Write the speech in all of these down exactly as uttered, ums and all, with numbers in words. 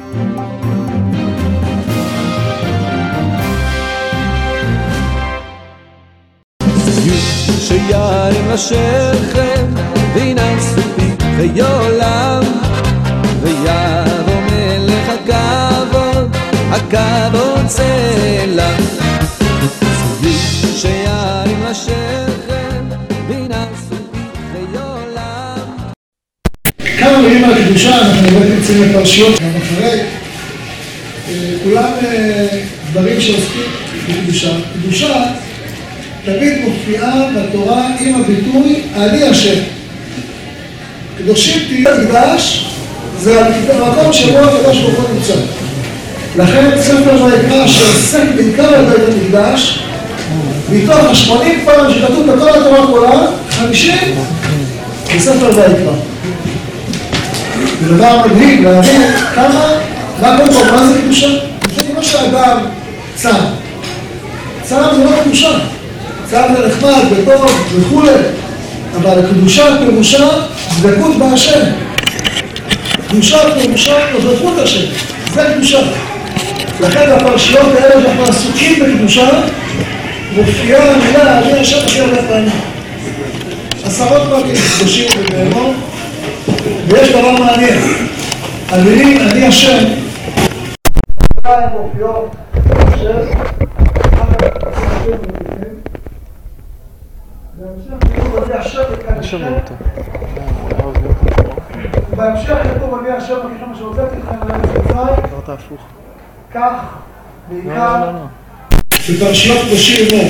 שירים לשכם וינשאו פתחי עולם ויבוא מלך הכבוד, הכבוד צלע. שירים לשכם וינשאו פתחי עולם. כמה מילים על הקדושה, אנחנו באמת נמצאים לפרשיות גם אחרי. כולם דברים שעוסקים בקדושה. קדושה תמיד מופיעה בתורה עם הביטוי אני השם. קדושים תהיו מקדש, זה המקום שבו הקדוש ברוך הוא נמצא. לכן ספר ויקרא שעוסק בעיקר על בית המקדש, מתוך ה-שמונים פעם שכתוב בכל התורה כולה, חמישים בספר ויקרא. זה דבר מדהים להבין כמה, מה קודם כל, מה זה קדושה? זה כמו שאדם צם. צם זה לא קדושה. צם זה נחמד, בטוב וכו', אבל הקדושה פירושה דבקות בהשם. קדושה פירושה נוכחות השם. זה קדושה. לכן הפרשיות האלה שאנחנו עסוקים בקדושה, מופיעה המילה אני השם הכי הרבה פעמים. עשרות פעמים קדושים ובהמון, ויש דבר מעניין. המילים אני השם, הן מופיעות של בהמשך כתוב אני השם הכיכם אשר הוצאתי אתכם לארץ מצרים. אמרת הפוך. כך בעיקר בפרשיות קדושים מאוד.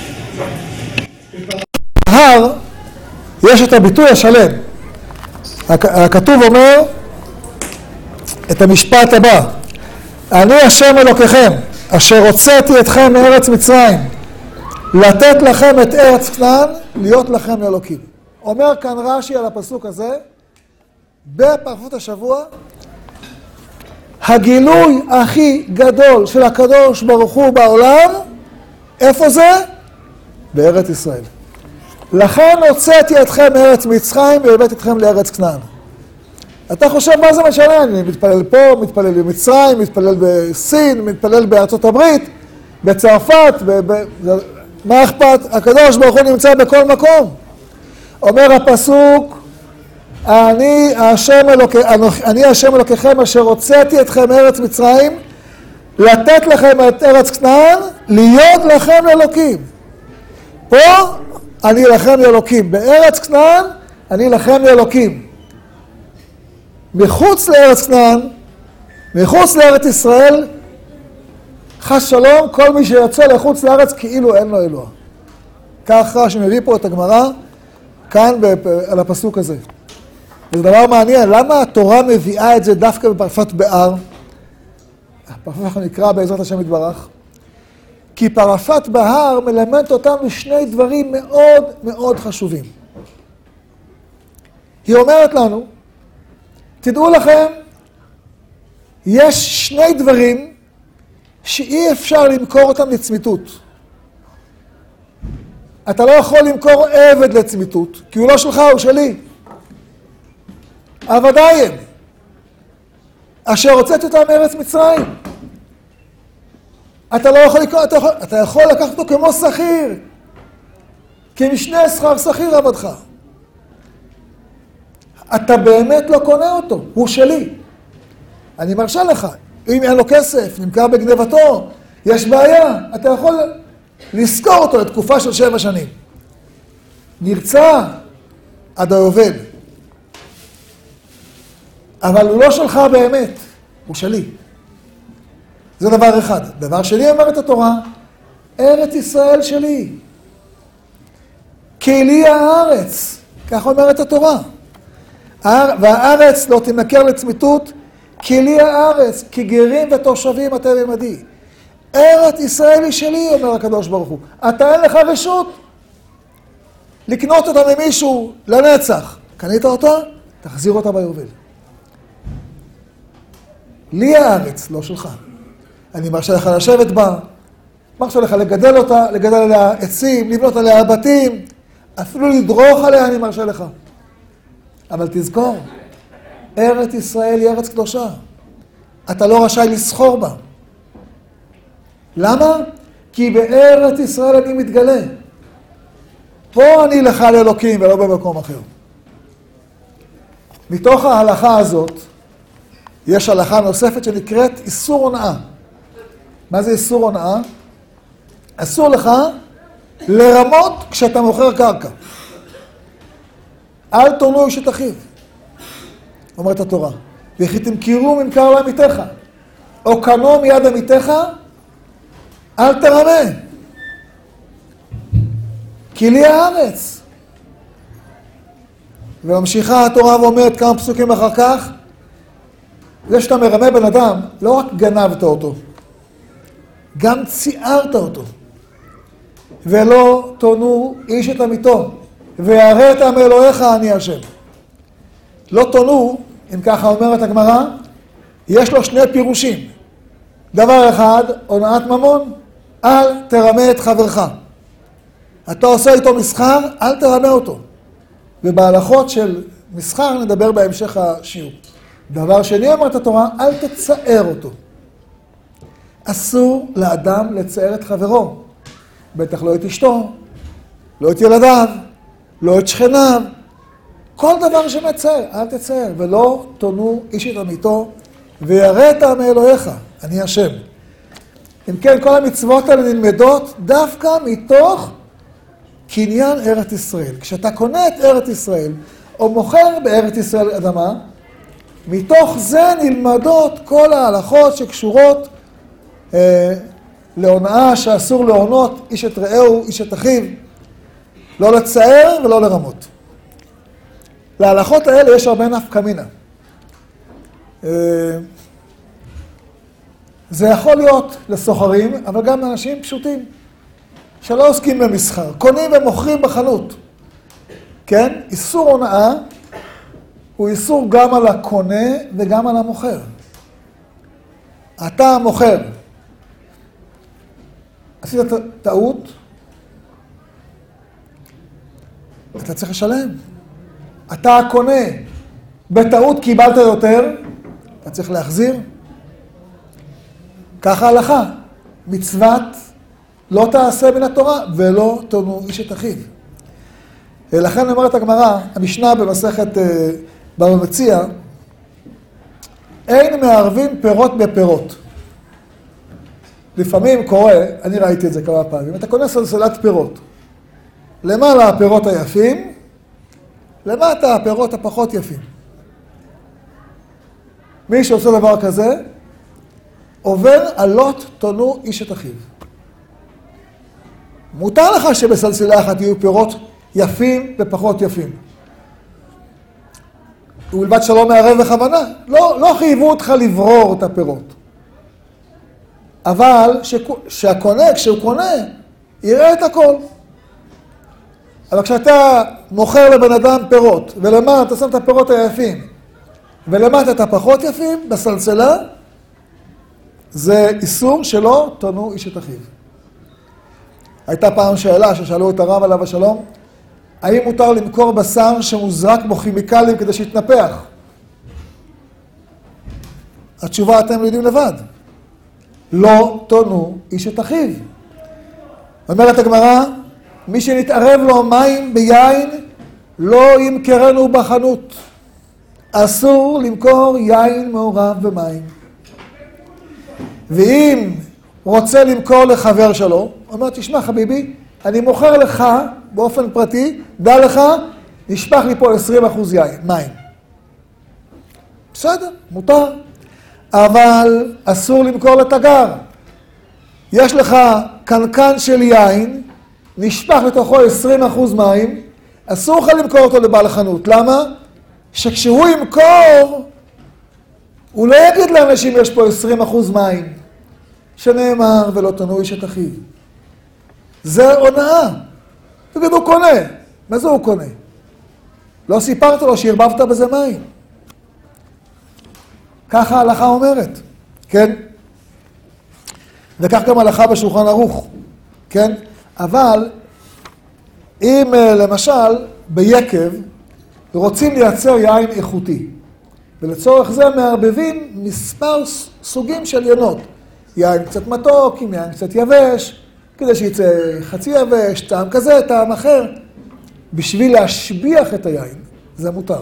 בהר יש את הביטוי השלם. הכתוב אומר את המשפט הבא: אני השם אלוקיכם אשר הוצאתי אתכם מארץ מצרים לתת לכם את ארץ כנען להיות לכם לאלוקים. אומר כאן רש"י על הפסוק הזה בפרשת השבוע, הגילוי הכי גדול של הקדוש ברוך הוא בעולם, איפה זה? בארץ ישראל. לכן הוצאתי אתכם מארץ מצרים והבאתי אתכם לארץ כנען. אתה חושב מה זה משנה? אני מתפלל פה, מתפלל במצרים, מתפלל בסין, מתפלל בארצות הברית, בצרפת, ב- ב- מה אכפת? הקדוש ברוך הוא נמצא בכל מקום. אומר הפסוק, אני השם אלוק... אני השם אלוקיכם אשר הוצאתי אתכם מארץ מצרים לתת לכם את ארץ כנען להיות לכם לאלוקים. פה אני לכם לאלוקים, בארץ כנען אני לכם לאלוקים. מחוץ לארץ כנען, מחוץ לארץ ישראל, חס שלום, כל מי שיוצא לחוץ לארץ כאילו אין לו אלוה. ככה שמביא פה את הגמרא כאן על הפסוק הזה. וזה דבר מעניין, למה התורה מביאה את זה דווקא בפרשת בהר? הפרשת אנחנו נקרא בעזרת השם יתברך. כי פרשת בהר מלמדת אותנו שני דברים מאוד מאוד חשובים. היא אומרת לנו, תדעו לכם, יש שני דברים שאי אפשר למכור אותם לצמיתות. אתה לא יכול למכור עבד לצמיתות, כי הוא לא שלך, הוא שלי. עבדיים, אשר הוצאתי אותם מארץ מצרים. אתה לא יכול לקרוא, אתה יכול, אתה יכול לקחת אותו כמו שכיר, כמשנה שכר שכיר עבדך. אתה באמת לא קונה אותו, הוא שלי. אני מרשה לך, אם אין לו כסף, נמכר בגנבתו, יש בעיה, אתה יכול לזכור אותו לתקופה של שבע שנים. נרצה עד היובל. אבל הוא לא שלך באמת, הוא שלי. זה דבר אחד. דבר שני אומרת התורה, ארץ ישראל שלי. כלי הארץ, כך אומרת התורה. והארץ לא תנכר לצמיתות, כלי הארץ, כגרים ותושבים אתם עמדי. ארץ ישראל היא שלי, אומר הקדוש ברוך הוא. אתה אין לך רשות לקנות אותה ממישהו לנצח. קנית אותה? תחזיר אותה ביובל. לי הארץ, לא שלך. אני מרשה לך לשבת בה, מרשה לך לגדל אותה, לגדל עליה עצים, לבנות עליה בתים, אפילו לדרוך עליה אני מרשה לך. אבל תזכור, ארץ ישראל היא ארץ קדושה. אתה לא רשאי לסחור בה. למה? כי בארץ ישראל אני מתגלה. פה אני לך לאלוקים ולא במקום אחר. מתוך ההלכה הזאת, יש הלכה נוספת שנקראת איסור הונאה. מה זה איסור הונאה? אסור לך לרמות כשאתה מוכר קרקע. אל תונו איש את אחיו, אומרת התורה. וכי תמכרו ממכר לעמיתך, או קנו מיד עמיתך, אל תרמה. כי לי הארץ. וממשיכה התורה ואומרת כמה פסוקים אחר כך, זה שאתה מרמה בן אדם, לא רק גנבת אותו, גם ציערת אותו. ולא תונו איש את עמיתו, ויראת מאלוהיך אני השם. לא תונו, אם ככה אומרת הגמרא, יש לו שני פירושים. דבר אחד, הונאת ממון, אל תרמה את חברך. אתה עושה איתו מסחר, אל תרמה אותו. ובהלכות של מסחר נדבר בהמשך השיעור. דבר שני, אמרת התורה, אל תצער אותו. אסור לאדם לצער את חברו. בטח לא את אשתו, לא את ילדיו, לא את שכניו. כל דבר שמצער, אל תצער. ולא תונו איש את עמיתו, ויראת מאלוהיך, אני השם. אם כן, כל המצוות האלה נלמדות דווקא מתוך קניין ארץ ישראל. כשאתה קונה את ארץ ישראל, או מוכר בארץ ישראל אדמה, מתוך זה נלמדות כל ההלכות שקשורות אה, להונאה, שאסור להונות איש את רעהו, איש את אחיו, לא לצער ולא לרמות. להלכות האלה יש הרבה נפקא מינה. אה, זה יכול להיות לסוחרים, אבל גם לאנשים פשוטים, שלא עוסקים במסחר, קונים ומוכרים בחנות. כן? איסור הונאה הוא איסור גם על הקונה וגם על המוכר. אתה מוכר, עשית טעות, אתה צריך לשלם. אתה קונה, בטעות קיבלת יותר, אתה צריך להחזיר. ככה הלכה, מצוות לא תעשה מן התורה ולא תונו איש את אחיו. לכן אומרת הגמרא, המשנה במסכת בבא מציעא, אין מערבים פירות בפירות. לפעמים קורה, אני ראיתי את זה כמה פעמים, אתה קונה סלסלת פירות. למעלה הפירות היפים, למטה הפירות הפחות יפים. מי שעושה דבר כזה, עובר עלות תונו איש את אחיו. מותר לך שבסלסלה אחת יהיו פירות יפים ופחות יפים. ובלבד שלא מערב בכוונה. לא, לא חייבו אותך לברור את הפירות. אבל שהקונה, כשהוא קונה, יראה את הכל. אבל כשאתה מוכר לבן אדם פירות, ולמטה אתה שם את הפירות היפים, ולמטה את הפחות יפים, בסלסלה, זה איסור שלא תונו איש את אחיו. הייתה פעם שאלה ששאלו את הרב עליו השלום, האם מותר למכור בשר שמוזרק בו כימיקלים כדי שיתנפח? התשובה אתם יודעים לבד. לא תונו איש את אחיו. אומרת הגמרא, מי שנתערב לו מים ביין, לא ימכרנו בחנות. אסור למכור יין מעורב במים. ואם רוצה למכור לחבר שלו, אומר, תשמע חביבי, אני מוכר לך באופן פרטי, דע לך, נשפך לי פה עשרים אחוז יין, מים. בסדר, מותר. אבל אסור למכור לתגר. יש לך קנקן של יין, נשפך לתוכו עשרים אחוז מים, אסור לך למכור אותו לבעל החנות. למה? שכשהוא ימכור, הוא לא יגיד לאנשים יש פה עשרים אחוז מים. שנאמר ולא תונו איש את אחיו. זה הונאה. תגיד, הוא קונה. מה זה הוא קונה? לא סיפרת לו שהרבבת בזה מים. ככה ההלכה אומרת, כן? וכך גם הלכה בשולחן ערוך, כן? אבל אם למשל ביקב רוצים לייצר יין איכותי, ולצורך זה מערבבים מספר סוגים של ינות. יין קצת מתוק, עם יין קצת יבש, כדי שיצא חצי יבש, טעם כזה, טעם אחר. בשביל להשביח את היין, זה מותר.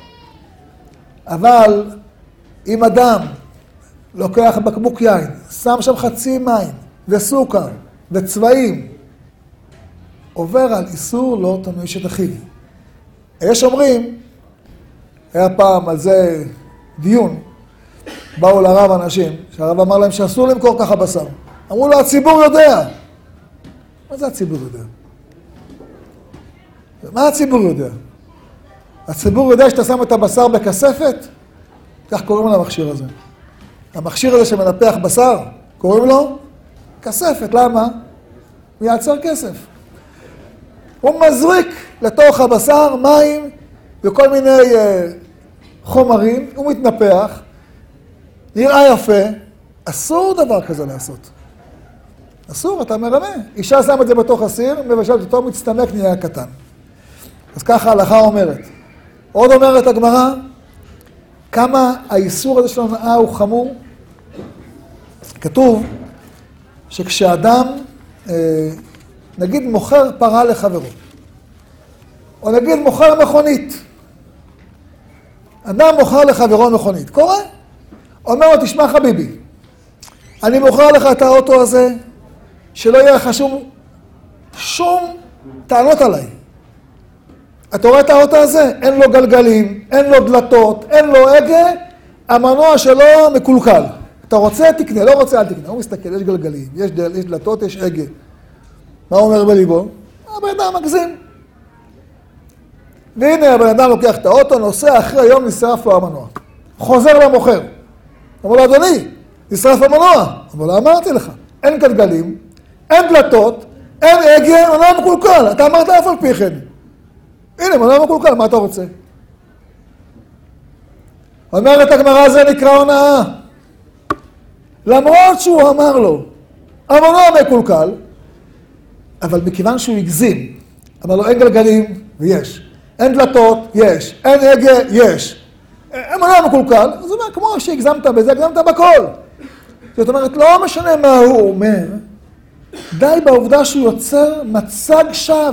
אבל אם אדם לוקח בקבוק יין, שם שם חצי מים וסוכר וצבעים, עובר על איסור לא תמיש את אחיו. יש אומרים, היה פעם על זה דיון, באו לרב אנשים, שהרב אמר להם שאסור למכור ככה בשר. אמרו לו, הציבור יודע. מה זה הציבור יודע? מה הציבור יודע? הציבור יודע שאתה שם את הבשר בכספת? כך קוראים לו המכשיר הזה. המכשיר הזה שמנפח בשר, קוראים לו כספת. למה? הוא ייצר כסף. הוא מזריק לתוך הבשר מים וכל מיני uh, חומרים, הוא מתנפח, נראה יפה. אסור דבר כזה לעשות. אסור, אתה מרמה. אישה שם את זה בתוך הסיר, מבשלת אותו, מצטמק, נהיה קטן. אז ככה ההלכה אומרת. עוד אומרת הגמרא, כמה האיסור הזה של הונאה הוא חמור. כתוב שכשאדם, נגיד מוכר פרה לחברו, או נגיד מוכר מכונית, אדם מוכר לחברו מכונית, קורה? אומר לו, תשמע חביבי, אני מוכר לך את האוטו הזה, שלא יהיה לך שום, שום טענות עליי. אתה רואה את האוטו הזה? אין לו גלגלים, אין לו דלתות, אין לו הגה, המנוע שלו מקולקל. אתה רוצה, תקנה, לא רוצה, אל תקנה. הוא מסתכל, יש גלגלים, יש, דל, יש דלתות, יש הגה. מה הוא אומר בליבו? הבן אדם מגזים. והנה הבן אדם לוקח את האוטו, נוסע, אחרי היום נשרף לו המנוע. חוזר למוכר. אמר לו, אדוני, נשרף המנוע. אבל לא אמרתי לך, אין גלגלים, אין דלתות, אין הגה, מנוע מקולקל. אתה אמרת אף על פי כן. הנה, מנוע מקולקל, מה אתה רוצה? אומרת הגמרא, זה נקרא הונאה. למרות שהוא אמר לו, המנוע מקולקל, אבל מכיוון שהוא הגזים, אמר לו, אין גלגלים, ויש. אין דלתות, יש. אין הגה, יש. אין מנוע מקולקל, אז הוא אומר, כמו שהגזמת בזה, הגזמת בכל. זאת אומרת, לא משנה מה הוא אומר, די בעובדה שהוא יוצר מצג שווא.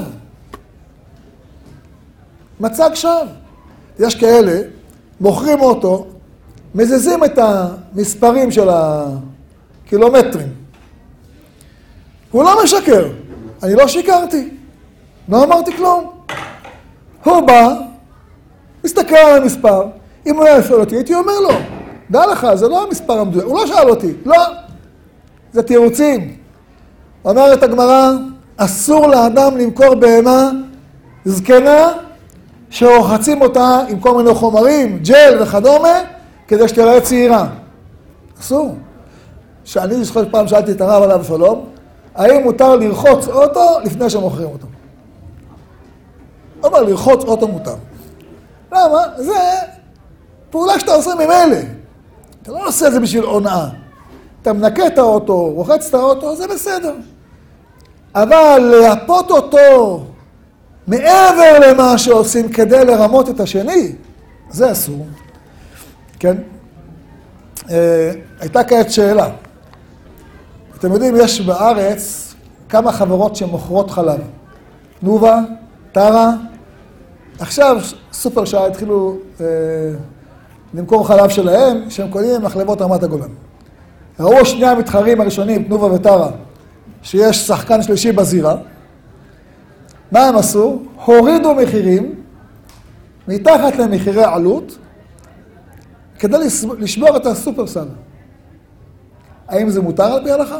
מצג שווא. יש כאלה, מוכרים אוטו, מזיזים את המספרים של הקילומטרים. הוא לא משקר. אני לא שיקרתי. לא אמרתי כלום. הוא בא, מסתכל על המספר. אם הוא היה שואל אותי, הייתי אומר לו, דע לך, זה לא המספר המדויק. הוא לא שאל אותי. לא. זה תירוצים. אומרת הגמרא, אסור לאדם למכור בהמה זקנה, שרוחצים אותה עם כל מיני חומרים, ג'ל וכדומה, כדי שתראה צעירה. אסור. שאני זוכר פעם שאלתי את הרב עליו שלום, האם מותר לרחוץ אוטו לפני שמוכרים אותו? הוא אומר, לרחוץ אוטו מותר. למה? זה פעולה שאתה עושה ממילא. אתה לא עושה את זה בשביל הונאה. אתה מנקה את האוטו, רוחץ את האוטו, זה בסדר. אבל להפות אותו מעבר למה שעושים כדי לרמות את השני, זה אסור. כן? אה, הייתה כעת שאלה. אתם יודעים, יש בארץ כמה חברות שמוכרות חלב. תנובה, טרה. עכשיו סופר שעה התחילו אה, למכור חלב שלהם, שהם קונים מחלבות רמת הגולן. ראו שני המתחרים הראשונים, תנובה וטרה, שיש שחקן שלישי בזירה. מה הם עשו? הורידו מחירים מתחת למחירי עלות, כדי לשבור את הסופרסל. האם זה מותר על פי ההלכה?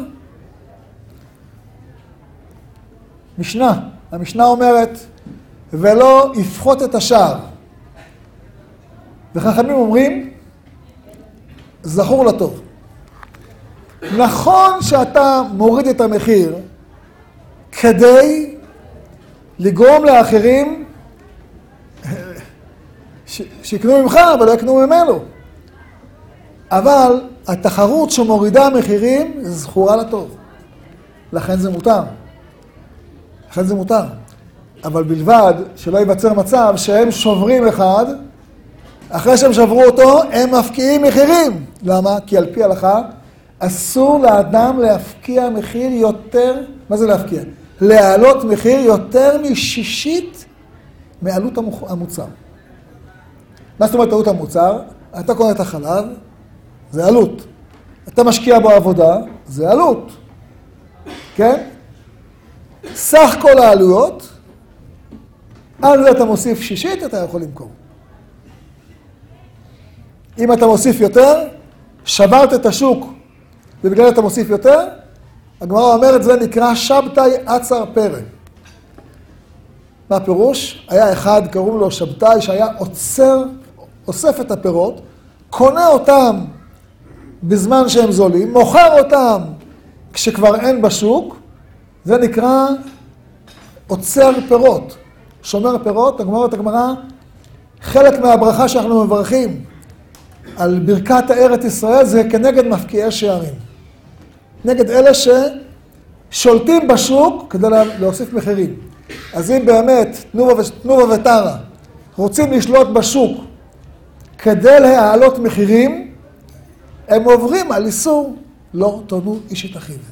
משנה. המשנה אומרת, ולא יפחות את השער. וחכמים אומרים, זכור לטוב. נכון שאתה מוריד את המחיר כדי לגרום לאחרים ש... שיקנו ממך, אבל לא יקנו ממנו. אבל התחרות שמורידה מחירים זכורה לטוב. לכן זה מותר. לכן זה מותר. אבל בלבד שלא ייווצר מצב שהם שוברים אחד אחרי שהם שברו אותו, הם מפקיעים מחירים. למה? כי על פי ההלכה, אסור לאדם להפקיע מחיר יותר, מה זה להפקיע? להעלות מחיר יותר משישית מעלות המוצר. מה זאת אומרת עלות המוצר? אתה קונה את החלב, זה עלות. אתה משקיע בו עבודה, זה עלות. כן? סך כל העלויות, על זה אתה מוסיף שישית, אתה יכול למכור. אם אתה מוסיף יותר, שברת את השוק, ובגלל אתה מוסיף יותר, הגמרא אומרת, זה נקרא שבתאי עצר פרא. מה הפירוש? היה אחד, קראו לו שבתאי, שהיה עוצר, אוסף את הפירות, קונה אותם בזמן שהם זולים, מוכר אותם כשכבר אין בשוק, זה נקרא עוצר פירות, שומר פירות. הגמרא אומרת הגמרא, חלק מהברכה שאנחנו מברכים על ברכת הארץ ישראל זה כנגד מפקיעי שערים. נגד אלה ששולטים בשוק כדי להוסיף מחירים. אז אם באמת תנובה וטרה רוצים לשלוט בשוק כדי להעלות מחירים, הם עוברים על איסור לא תונו איש את אחיו.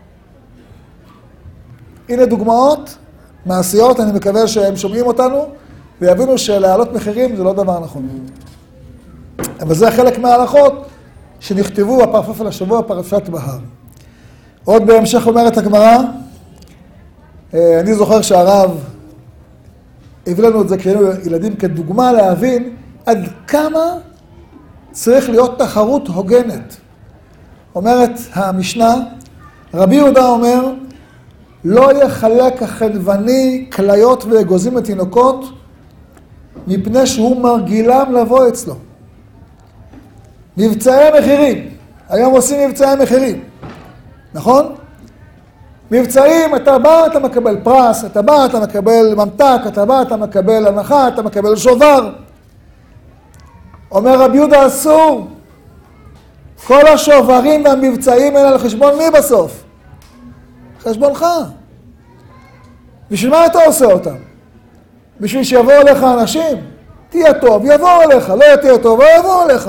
הנה דוגמאות מעשיות, אני מקווה שהם שומעים אותנו ויבינו שלהעלות מחירים זה לא דבר נכון. אבל זה חלק מההלכות שנכתבו בפרפף על השבוע, פרשת בהר. עוד בהמשך אומרת הגמרא, אני זוכר שהרב הביא לנו את זה כשהיינו ילדים כדוגמה להבין עד כמה צריך להיות תחרות הוגנת. אומרת המשנה, רבי יהודה אומר, לא יחלק החנווני כליות ואגוזים לתינוקות, מפני שהוא מרגילם לבוא אצלו. מבצעי מחירים, היום עושים מבצעי מחירים, נכון? מבצעים, אתה בא, אתה מקבל פרס, אתה בא, אתה מקבל ממתק, אתה בא, אתה מקבל הנחה, אתה מקבל שובר. אומר רבי יהודה אסור, כל השוברים והמבצעים האלה על חשבון מי בסוף? חשבונך. בשביל מה אתה עושה אותם? בשביל שיבואו אליך אנשים? תהיה טוב, יבואו אליך, לא תהיה טוב, לא יבואו אליך.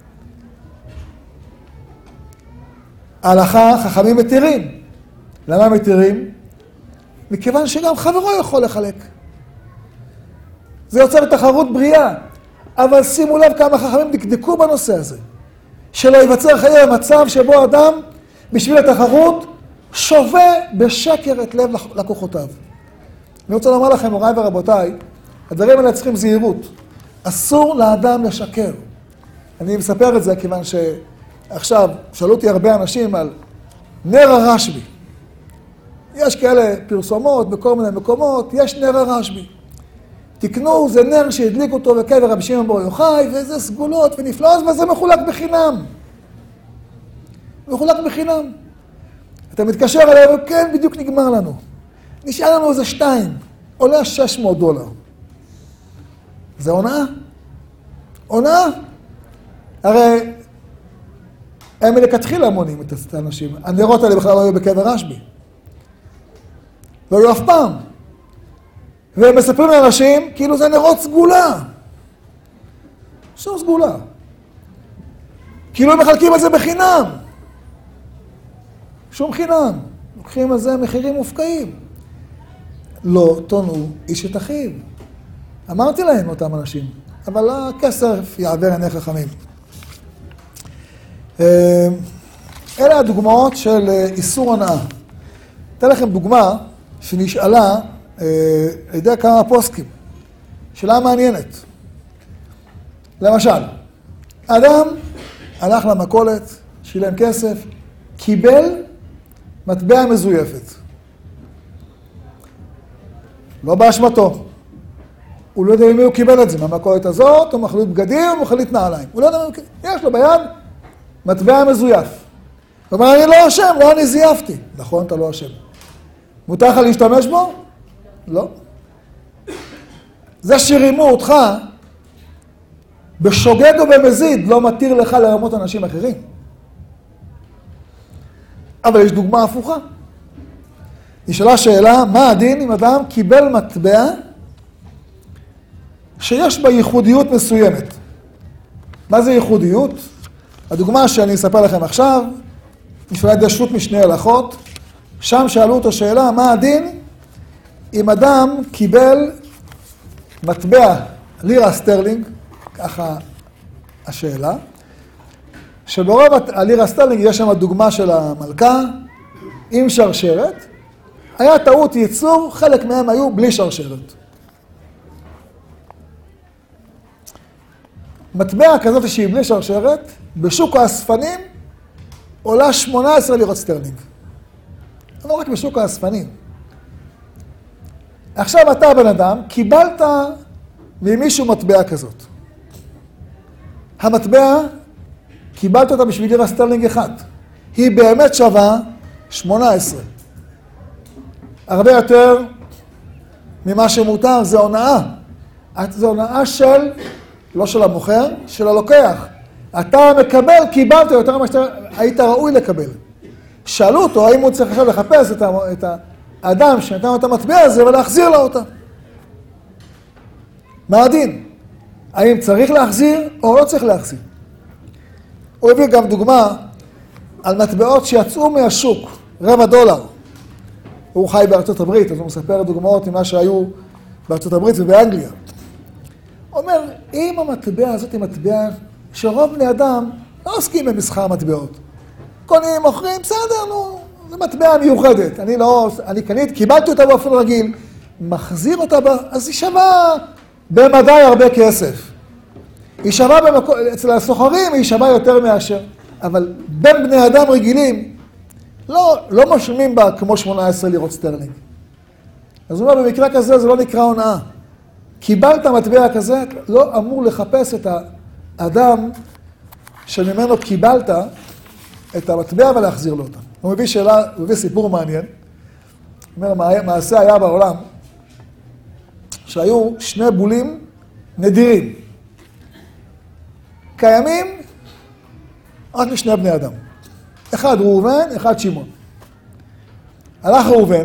ההלכה, חכמים מתירים. למה מתירים? מכיוון שגם חברו יכול לחלק. זה יוצר תחרות בריאה. אבל שימו לב כמה חכמים דקדקו בנושא הזה. שלא ייווצר חיי מצב שבו אדם, בשביל התחרות, שווה בשקר את לב לקוחותיו. אני רוצה לומר לכם, מוריי ורבותיי, הדברים האלה צריכים זהירות. אסור לאדם לשקר. אני מספר את זה כיוון שעכשיו שאלו אותי הרבה אנשים על נר הרשב"י. יש כאלה פרסומות בכל מיני מקומות, יש נר הרשב"י. תקנו, זה נר שהדליק אותו בקבר רבי שמעון בר יוחאי, וזה סגולות ונפלאות, וזה מחולק בחינם. מחולק בחינם. אתה מתקשר אליו, כן, בדיוק נגמר לנו. נשאר לנו איזה שתיים, עולה שש מאות דולר. זה עונה? עונה? הרי הם מלכתחילה המונים את האנשים. הנרות האלה בכלל לא היו בקבר רשב"י. לא היו אף פעם. והם מספרים לאנשים כאילו זה נרות סגולה. שום סגולה. כאילו הם מחלקים את זה בחינם. שום חינם. לוקחים על זה מחירים מופקעים. לא תונו איש את אחיו. אמרתי להם אותם אנשים, אבל הכסף יעבר עיני חכמים. אלה הדוגמאות של איסור הנאה. אתן לכם דוגמה שנשאלה על ידי כמה פוסקים. שאלה מעניינת. למשל, אדם הלך למכולת, שילם כסף, קיבל מטבע מזויפת. לא באשמתו. הוא לא יודע ממי הוא קיבל את זה, מהמכולת הזאת, או מחליט בגדים, או מחליט נעליים. הוא לא יודע ממי, יש לו ביד מטבע מזויף. הוא אומר, אני לא אשם, לא אני זייפתי. נכון, אתה לא אשם. מותר לך להשתמש בו? לא. זה שרימו אותך, בשוגג ובמזיד, לא מתיר לך לרמות אנשים אחרים. אבל יש דוגמה הפוכה. נשאלה שאלה, מה הדין אם אדם קיבל מטבע שיש בה ייחודיות מסוימת? מה זה ייחודיות? הדוגמה שאני אספר לכם עכשיו, נפרדה ידי שו"ת משני הלכות, שם שאלו אותו שאלה, מה הדין אם אדם קיבל מטבע לירה סטרלינג, ככה השאלה, שברוב הלירה סטרלינג יש שם דוגמה של המלכה עם שרשרת, היה טעות ייצור, חלק מהם היו בלי שרשרת. מטבע כזאת שהיא בלי שרשרת, בשוק האספנים עולה שמונה עשרה לירות סטרלינג. לא רק בשוק האספנים. עכשיו אתה בן אדם, קיבלת ממישהו מטבע כזאת. המטבע, קיבלת אותה בשביל לירה סטרלינג אחד. היא באמת שווה שמונה עשרה. הרבה יותר ממה שמותר, זה הונאה. זה הונאה של, לא של המוכר, של הלוקח. אתה מקבל, קיבלת יותר ממה שאתה היית ראוי לקבל. שאלו אותו, האם הוא צריך עכשיו לחפש את, ה, את האדם שנתן את המטבע הזה ולהחזיר לו אותה. מה הדין? האם צריך להחזיר או לא צריך להחזיר? הוא הביא גם דוגמה על מטבעות שיצאו מהשוק, רבע דולר. הוא חי בארצות הברית, אז הוא מספר דוגמאות ממה שהיו בארצות הברית ובאנגליה. הוא אומר, אם המטבע הזאת היא מטבע שרוב בני אדם לא עוסקים במסחר מטבעות. קונים, מוכרים, בסדר, נו, זו מטבע מיוחדת. אני לא, אני קנית, קיבלתי אותה באופן רגיל, מחזיר אותה, בה, אז היא שווה במדי הרבה כסף. היא שווה במקום, אצל הסוחרים היא שווה יותר מאשר. אבל בין בני אדם רגילים, לא, לא משלמים בה כמו שמונה עשרה לירות סטרלינג. אז הוא אומר, במקרה כזה זה לא נקרא הונאה. קיבלת מטבע כזה, לא אמור לחפש את האדם שממנו קיבלת את המטבע ולהחזיר לו אותה. הוא מביא שאלה, הוא מביא סיפור מעניין. הוא אומר, מעשה היה בעולם שהיו שני בולים נדירים. קיימים רק משני בני אדם. אחד ראובן, אחד שמעון. הלך ראובן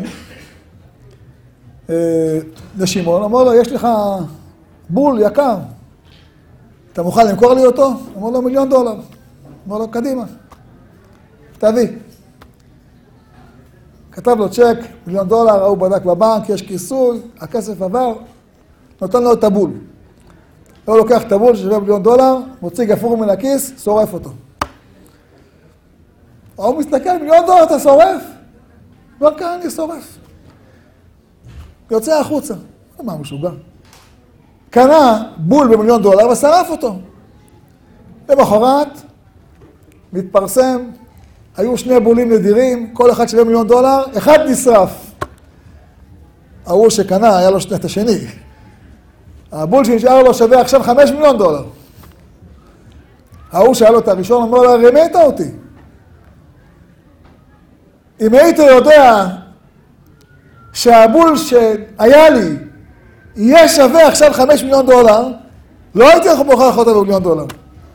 לשמעון, אמר לו, יש לך בול יקר, אתה מוכן למכור לי אותו? אמר לו, מיליון דולר. אמר לו, קדימה, תביא. כתב לו צ'ק, מיליון דולר, הוא בדק בבנק, יש כיסוי, הכסף עבר, נותן לו את הבול. הוא לוקח את הבול ששווה מיליון דולר, מוציא גפרור מן הכיס, שורף אותו. הוא מסתכל, מיליון דולר אתה שורף? לא כאן, אני שורף. יוצא החוצה. מה משוגע? קנה בול במיליון דולר ושרף אותו. למחרת, מתפרסם, היו שני בולים נדירים, כל אחד שווה מיליון דולר, אחד נשרף. ההוא שקנה, היה לו את השני. הבול שנשאר לו שווה עכשיו חמש מיליון דולר. ההוא שהיה לו את הראשון, אמר לו, רימית אותי. אם היית יודע שהבול שהיה לי יהיה שווה עכשיו חמש מיליון דולר, לא הייתי יכול מוכרח אותה במיליון דולר.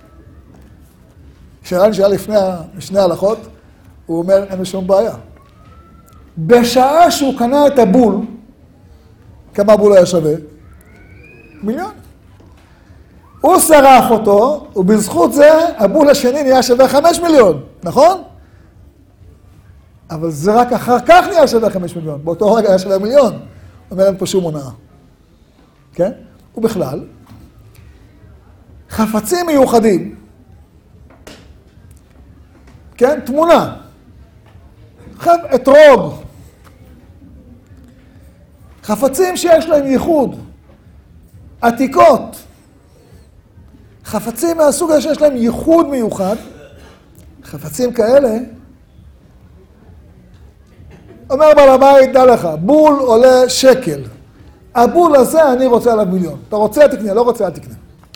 כשרן שהיה לפני שני הלכות, הוא אומר, אין שום בעיה. בשעה שהוא קנה את הבול, כמה הבול היה שווה? מיליון. הוא שרף אותו, ובזכות זה הבול השני נהיה שווה חמש מיליון, נכון? אבל זה רק אחר כך נהיה שווה חמש מיליון. באותו רגע היה שווה מיליון. הוא אומר, אין פה שום הונאה. כן? ובכלל, חפצים מיוחדים, כן? תמונה, אתרוג, חפצים שיש להם ייחוד, עתיקות, חפצים מהסוג הזה שיש להם ייחוד מיוחד, חפצים כאלה, אומר בעל הבית, דע לך, בול עולה שקל. הבול הזה אני רוצה עליו מיליון. אתה רוצה תקנה, לא רוצה תקנה.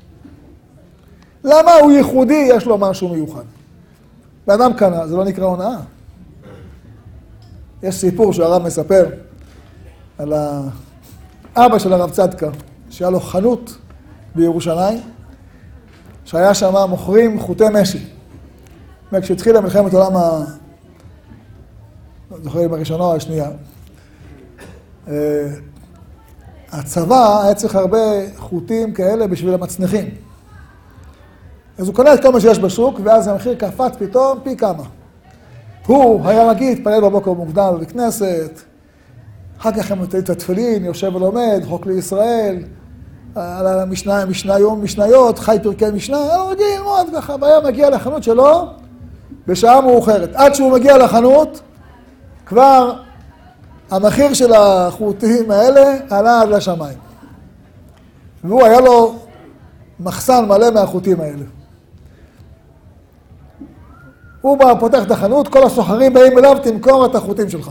למה הוא ייחודי, יש לו משהו מיוחד. באדם קנה, זה לא נקרא הונאה. יש סיפור שהרב מספר על האבא של הרב צדקה, שהיה לו חנות בירושלים, שהיה שם מוכרים חוטי משי. כשהתחילה מלחמת עולם ה... זוכרים בראשונה או השנייה. הצבא היה צריך הרבה חוטים כאלה בשביל המצנחים. אז הוא קונה את כל מה שיש בשוק, ואז המחיר קפץ פתאום פי כמה. הוא היה רגיל, התפלל בבוקר מוקדם בבית כנסת, אחר כך הם נותנים את התפילין, יושב ולומד, חוק לישראל, על המשנה, משנה יום, משניות, חי פרקי משנה, היה רגיל מאוד ככה, והיה מגיע לחנות שלו בשעה מאוחרת. עד שהוא מגיע לחנות, כבר המחיר של החוטים האלה עלה עד לשמיים. והוא היה לו מחסן מלא מהחוטים האלה. הוא בא, פותח את החנות, כל הסוחרים באים אליו, תמכור את החוטים שלך.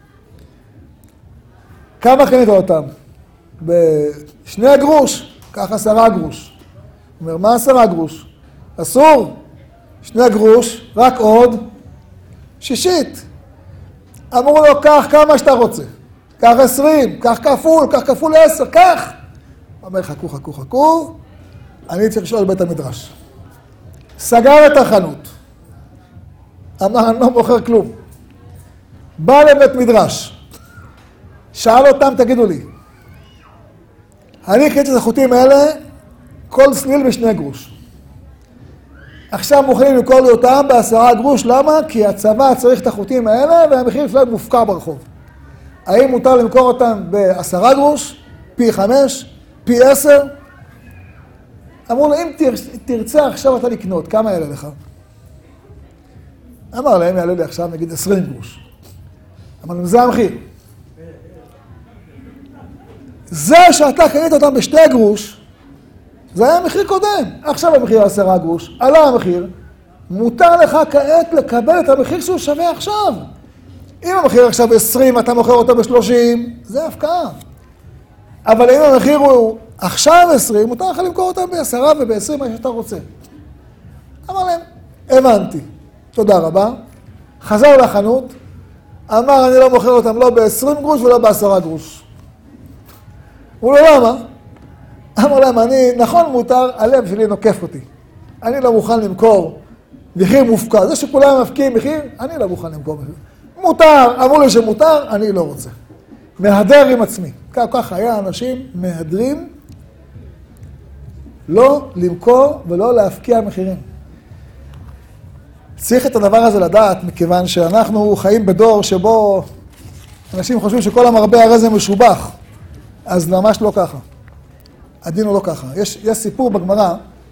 כמה קנית אותם? בשני גרוש, קח עשרה גרוש. הוא אומר, מה עשרה גרוש? אסור, שני גרוש, רק עוד שישית. אמרו לו, קח כמה שאתה רוצה. קח עשרים, קח כפול, קח כפול עשר, קח. הוא אומר, חכו, חכו, חכו, אני צריך לשאול בית המדרש. סגר את החנות. אמר, אני לא מוכר כלום. בא לבית מדרש. שאל אותם, תגידו לי, אני קניתי את החוטים האלה, כל סליל בשני גרוש. עכשיו מוכנים למכור לי אותם בעשרה גרוש, למה? כי הצבא צריך את החוטים האלה, והמחיר שלהם מופקע ברחוב. האם מותר למכור אותם בעשרה גרוש, פי חמש, פי עשר? אמרו לו, אם תרצה עכשיו אתה לקנות, כמה יעלה לך? אמר להם, יעלה לי עכשיו נגיד עשרים גרוש. אמר להם, זה המחיר. זה שאתה קנית אותם בשתי גרוש, זה היה מחיר קודם. עכשיו המחיר עשרה גרוש, עלה המחיר, מותר לך כעת לקבל את המחיר שהוא שווה עכשיו. אם המחיר עכשיו עשרים, אתה מוכר אותו ב-שלושים, זה הפקעה. אבל אם המחיר הוא עכשיו עשרים, מותר לך למכור אותם ב-עשרה וב-עשרים, מה שאתה רוצה. אמר להם, הבנתי, תודה רבה. חזר לחנות, אמר, אני לא מוכר אותם לא ב-עשרים גרוש ולא ב-עשרה גרוש. הוא לא למה? אמר להם, אני, נכון מותר, הלב שלי נוקף אותי. אני לא מוכן למכור מחיר מופקע. זה שכולם מפקיעים מחיר, אני לא מוכן למכור מחיר. מותר, אמרו לי שמותר, אני לא רוצה. מהדר עם עצמי. ככה היה אנשים מהדרים לא למכור ולא להפקיע מחירים. צריך את הדבר הזה לדעת, מכיוון שאנחנו חיים בדור שבו אנשים חושבים שכל המרבה הרי זה משובח. אז ממש לא ככה. הדין הוא לא ככה. יש, יש סיפור בגמרא,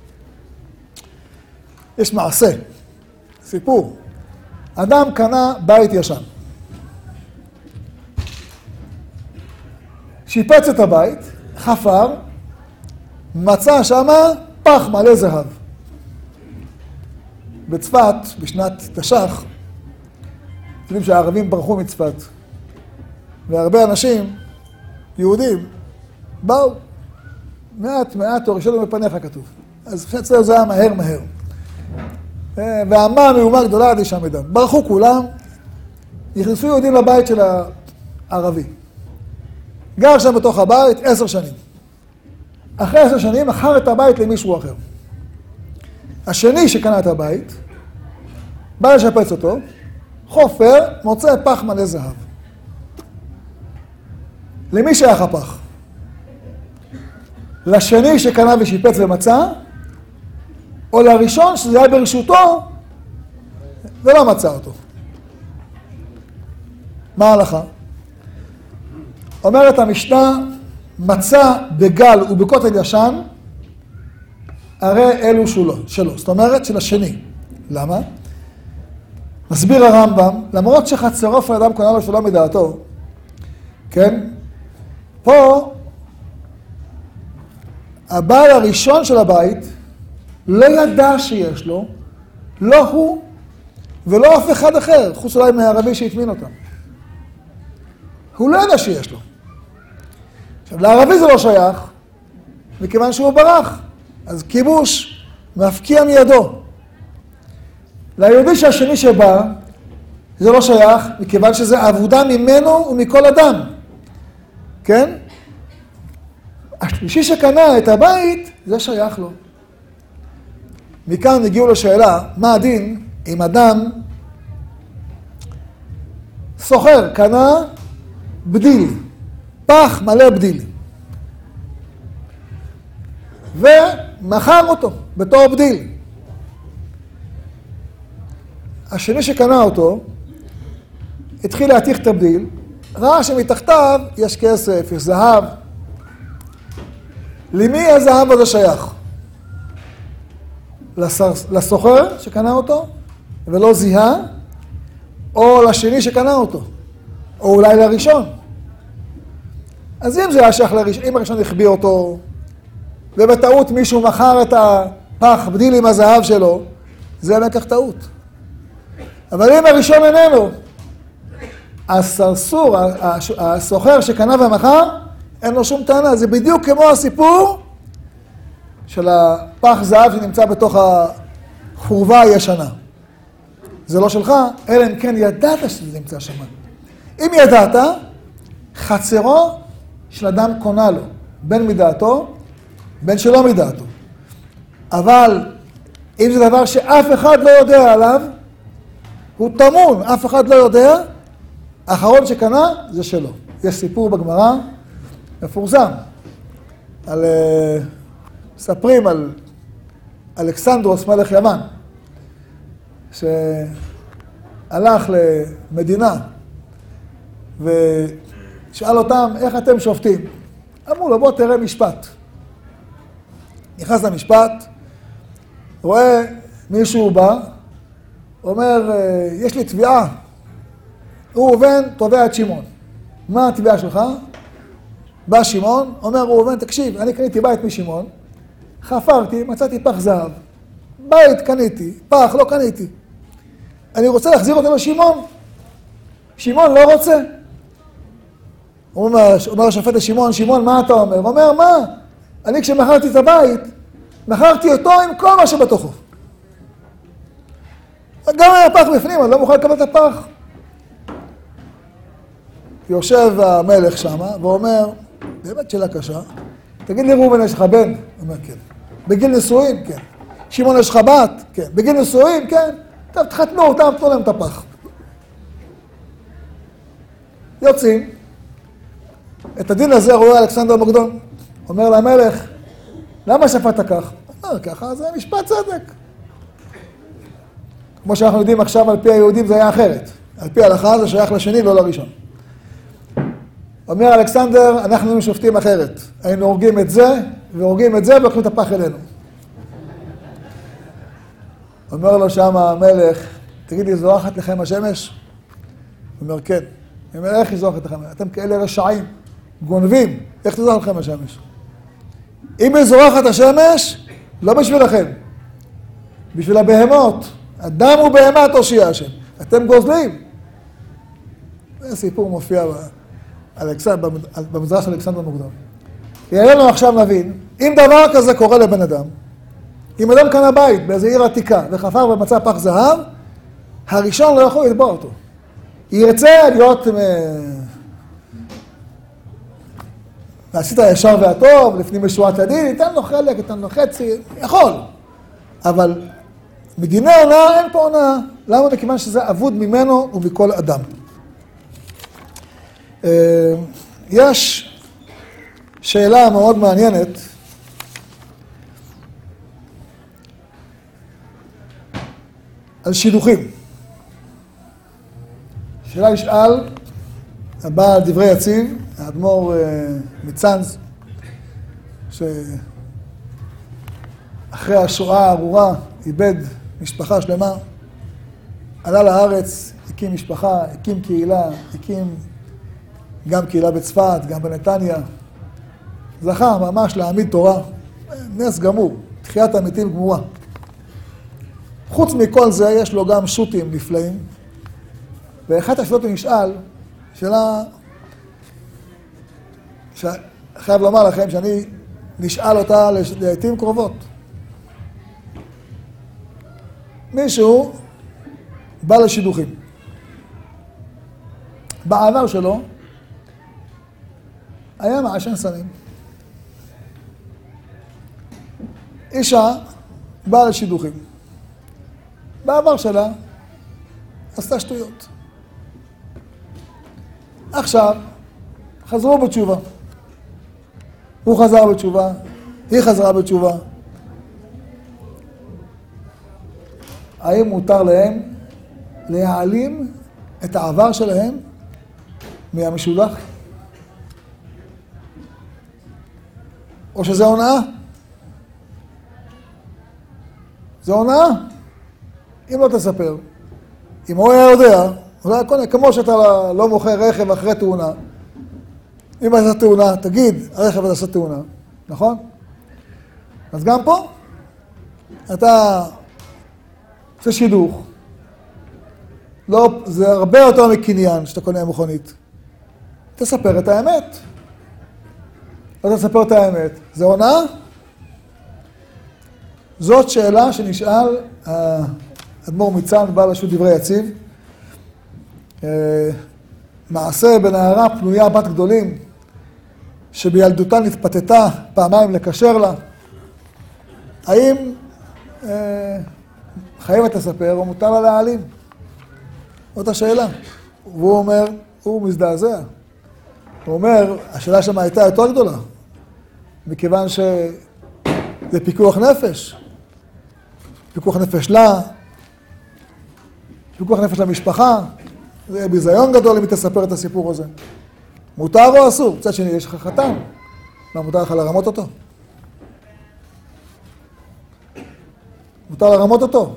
יש מעשה, סיפור. אדם קנה בית ישן. שיפץ את הבית, חפר, מצא שמה פח מלא זהב. בצפת, בשנת תש"ח, יודעים שהערבים ברחו מצפת, והרבה אנשים, יהודים, באו, מעט מעט הורישנו מפניך כתוב. אז אצלנו זה היה מהר מהר. והאמה מהומה גדולה עד אישה מדם. ברחו כולם, נכנסו יהודים לבית של הערבי. גר שם בתוך הבית עשר שנים. אחרי עשר שנים מכר את הבית למישהו אחר. השני שקנה את הבית, בא לשפץ אותו, חופר, מוצא פח מלא זהב. למי שייך הפח? לשני שקנה ושיפץ ומצא, או לראשון שזה היה ברשותו ולא מצא אותו. מה ההלכה? אומרת המשנה, מצא בגל ובקוטל ישן, הרי אלו שלו, שלו. זאת אומרת של השני. למה? מסביר הרמב"ם, למרות שחצרוף האדם קונה לו שלא מדעתו, כן? פה, הבעל הראשון של הבית לא ידע שיש לו, לא הוא ולא אף אחד אחר, חוץ אולי מהערבי שהטמין אותם. הוא לא ידע שיש לו. עכשיו, לערבי זה לא שייך, מכיוון שהוא ברח. אז כיבוש מפקיע מידו. ליהודי שהשני שבא, זה לא שייך, מכיוון שזה עבודה ממנו ומכל אדם. כן? השלישי שקנה את הבית, זה שייך לו. מכאן הגיעו לשאלה, מה הדין אם אדם סוחר, קנה בדיל, פח מלא בדיל, ומכר אותו בתור בדיל. השני שקנה אותו, התחיל להתיך את הבדיל, ראה שמתחתיו יש כסף, יש זהב. למי הזהב הזה שייך? לסוחר שקנה אותו ולא זיהה, או לשני שקנה אותו, או אולי לראשון. אז אם זה היה שייך לראשון, אם הראשון החביא אותו, ובטעות מישהו מכר את הפח בדיל עם הזהב שלו, זה לקח טעות. אבל אם הראשון איננו, הסרסור, הסוחר שקנה ומכר, אין לו שום טענה. זה בדיוק כמו הסיפור של הפח זהב שנמצא בתוך החורבה הישנה. זה לא שלך, אלא אם כן ידעת שזה נמצא שם. אם ידעת, חצרו של אדם קונה לו, בין מדעתו, בין שלא מדעתו. אבל אם זה דבר שאף אחד לא יודע עליו, הוא תמון, אף אחד לא יודע, האחרון שקנה זה שלו. יש סיפור בגמרא מפורסם, על, מספרים על אלכסנדרוס מלך יוון, שהלך למדינה ושאל אותם, איך אתם שופטים? אמרו לו, בוא תראה משפט. נכנס למשפט, רואה מישהו בא, אומר, יש לי תביעה. ראובן תובע את שמעון. מה התביעה שלך? בא שמעון, אומר ראובן, תקשיב, אני קניתי בית משמעון, חפרתי, מצאתי פח זהב. בית קניתי, פח לא קניתי. אני רוצה להחזיר אותו לשמעון. שמעון לא רוצה. הוא אומר, אומר השופט לשמעון, שמעון, מה אתה אומר? הוא אומר, מה? אני כשמכרתי את הבית, מכרתי אותו עם כל מה שבתוכו. גם היה פח בפנים, אני לא מוכן לקבל את הפח. יושב המלך שם ואומר, באמת שאלה קשה, תגיד לי ראובן, יש לך בן? הוא אומר, כן. בגיל נשואים? כן. שמעון, יש לך בת? כן. בגיל נשואים? כן. טוב, תחתנו אותם, תנו להם את הפח. יוצאים. את הדין הזה רואה אלכסנדר מוקדון. אומר למלך, למה שפטת כך? אומר, ככה זה משפט צדק. כמו שאנחנו יודעים עכשיו, על פי היהודים זה היה אחרת. על פי ההלכה זה שייך לשני ולא לראשון. אומר אלכסנדר, אנחנו שופטים אחרת. היינו הורגים את זה, והורגים את זה, ולוקחים את הפח אלינו. אומר לו שם המלך, תגיד לי, זורחת לכם השמש? הוא אומר, כן. הוא אומר, איך היא זורחת לכם? אתם כאלה רשעים, גונבים, איך תזורח לכם השמש? אם היא זורחת השמש, לא בשבילכם. בשביל הבהמות. אדם ובהמה תושיע השם. אתם גוזלים. זה סיפור מופיע באלכסנדר, במזרח של אלכסנדר מוקדון. יהיה לנו עכשיו נבין, אם דבר כזה קורה לבן אדם, אם אדם קנה בית באיזו עיר עתיקה וחפר ומצא פח זהב, הראשון לא יכול לתבוע אותו. ירצה להיות ועשית הישר והטוב, לפני משורת הדין, ייתן לו חלק, ייתן לו חצי, יכול. אבל מדיני עונה אין פה עונה. למה? מכיוון שזה אבוד ממנו ומכל אדם. יש שאלה מאוד מעניינת, על שידוכים. שאלה ישאל, הבא על דברי יציב, האדמו"ר מצאנז, שאחרי השואה הארורה איבד משפחה שלמה, עלה לארץ, הקים משפחה, הקים קהילה, הקים גם קהילה בצפת, גם בנתניה. זכה ממש להעמיד תורה, נס גמור, תחיית המתים גמורה. חוץ מכל זה יש לו גם שו"תים נפלאים, ואחת השאלות הוא נשאל, שאלה, חייב לומר לכם שאני נשאל אותה לעתים קרובות. מישהו בא לשידוכים. בעבר שלו היה מעשן סמים. אישה באה לשידוכים. בעבר שלה עשתה שטויות. עכשיו חזרו בתשובה. הוא חזר בתשובה, היא חזרה בתשובה. האם מותר להם להעלים את העבר שלהם מהמשודח? או שזה הונאה? זה הונאה. אם לא תספר. אם הוא היה יודע, הוא היה קונה, כמו שאתה לא מוכר רכב אחרי תאונה. אם עשה תאונה, תגיד, הרכב הזה עשה תאונה, נכון? אז גם פה, אתה עושה שידוך. לא, זה הרבה יותר מקניין שאתה קונה מכונית. תספר את האמת. לא תספר את האמת. זה הונאה? זאת שאלה שנשאל האדמו"ר מצאנז, בעל רשות דברי יציב. מעשה בנערה פנויה בת גדולים, שבילדותה נתפתתה פעמיים לקשר לה. האם אה, חייבת לספר או מותר לה להעלים? זאת השאלה. והוא אומר, הוא מזדעזע. הוא אומר, השאלה שם הייתה יותר גדולה, מכיוון שזה פיקוח נפש. פיקוח נפש לה, פיקוח נפש למשפחה. זה ביזיון גדול אם היא תספר את הסיפור הזה. מותר או אסור? מצד שני, יש לך חתן. מה, מותר לך לרמות אותו? מותר לרמות אותו.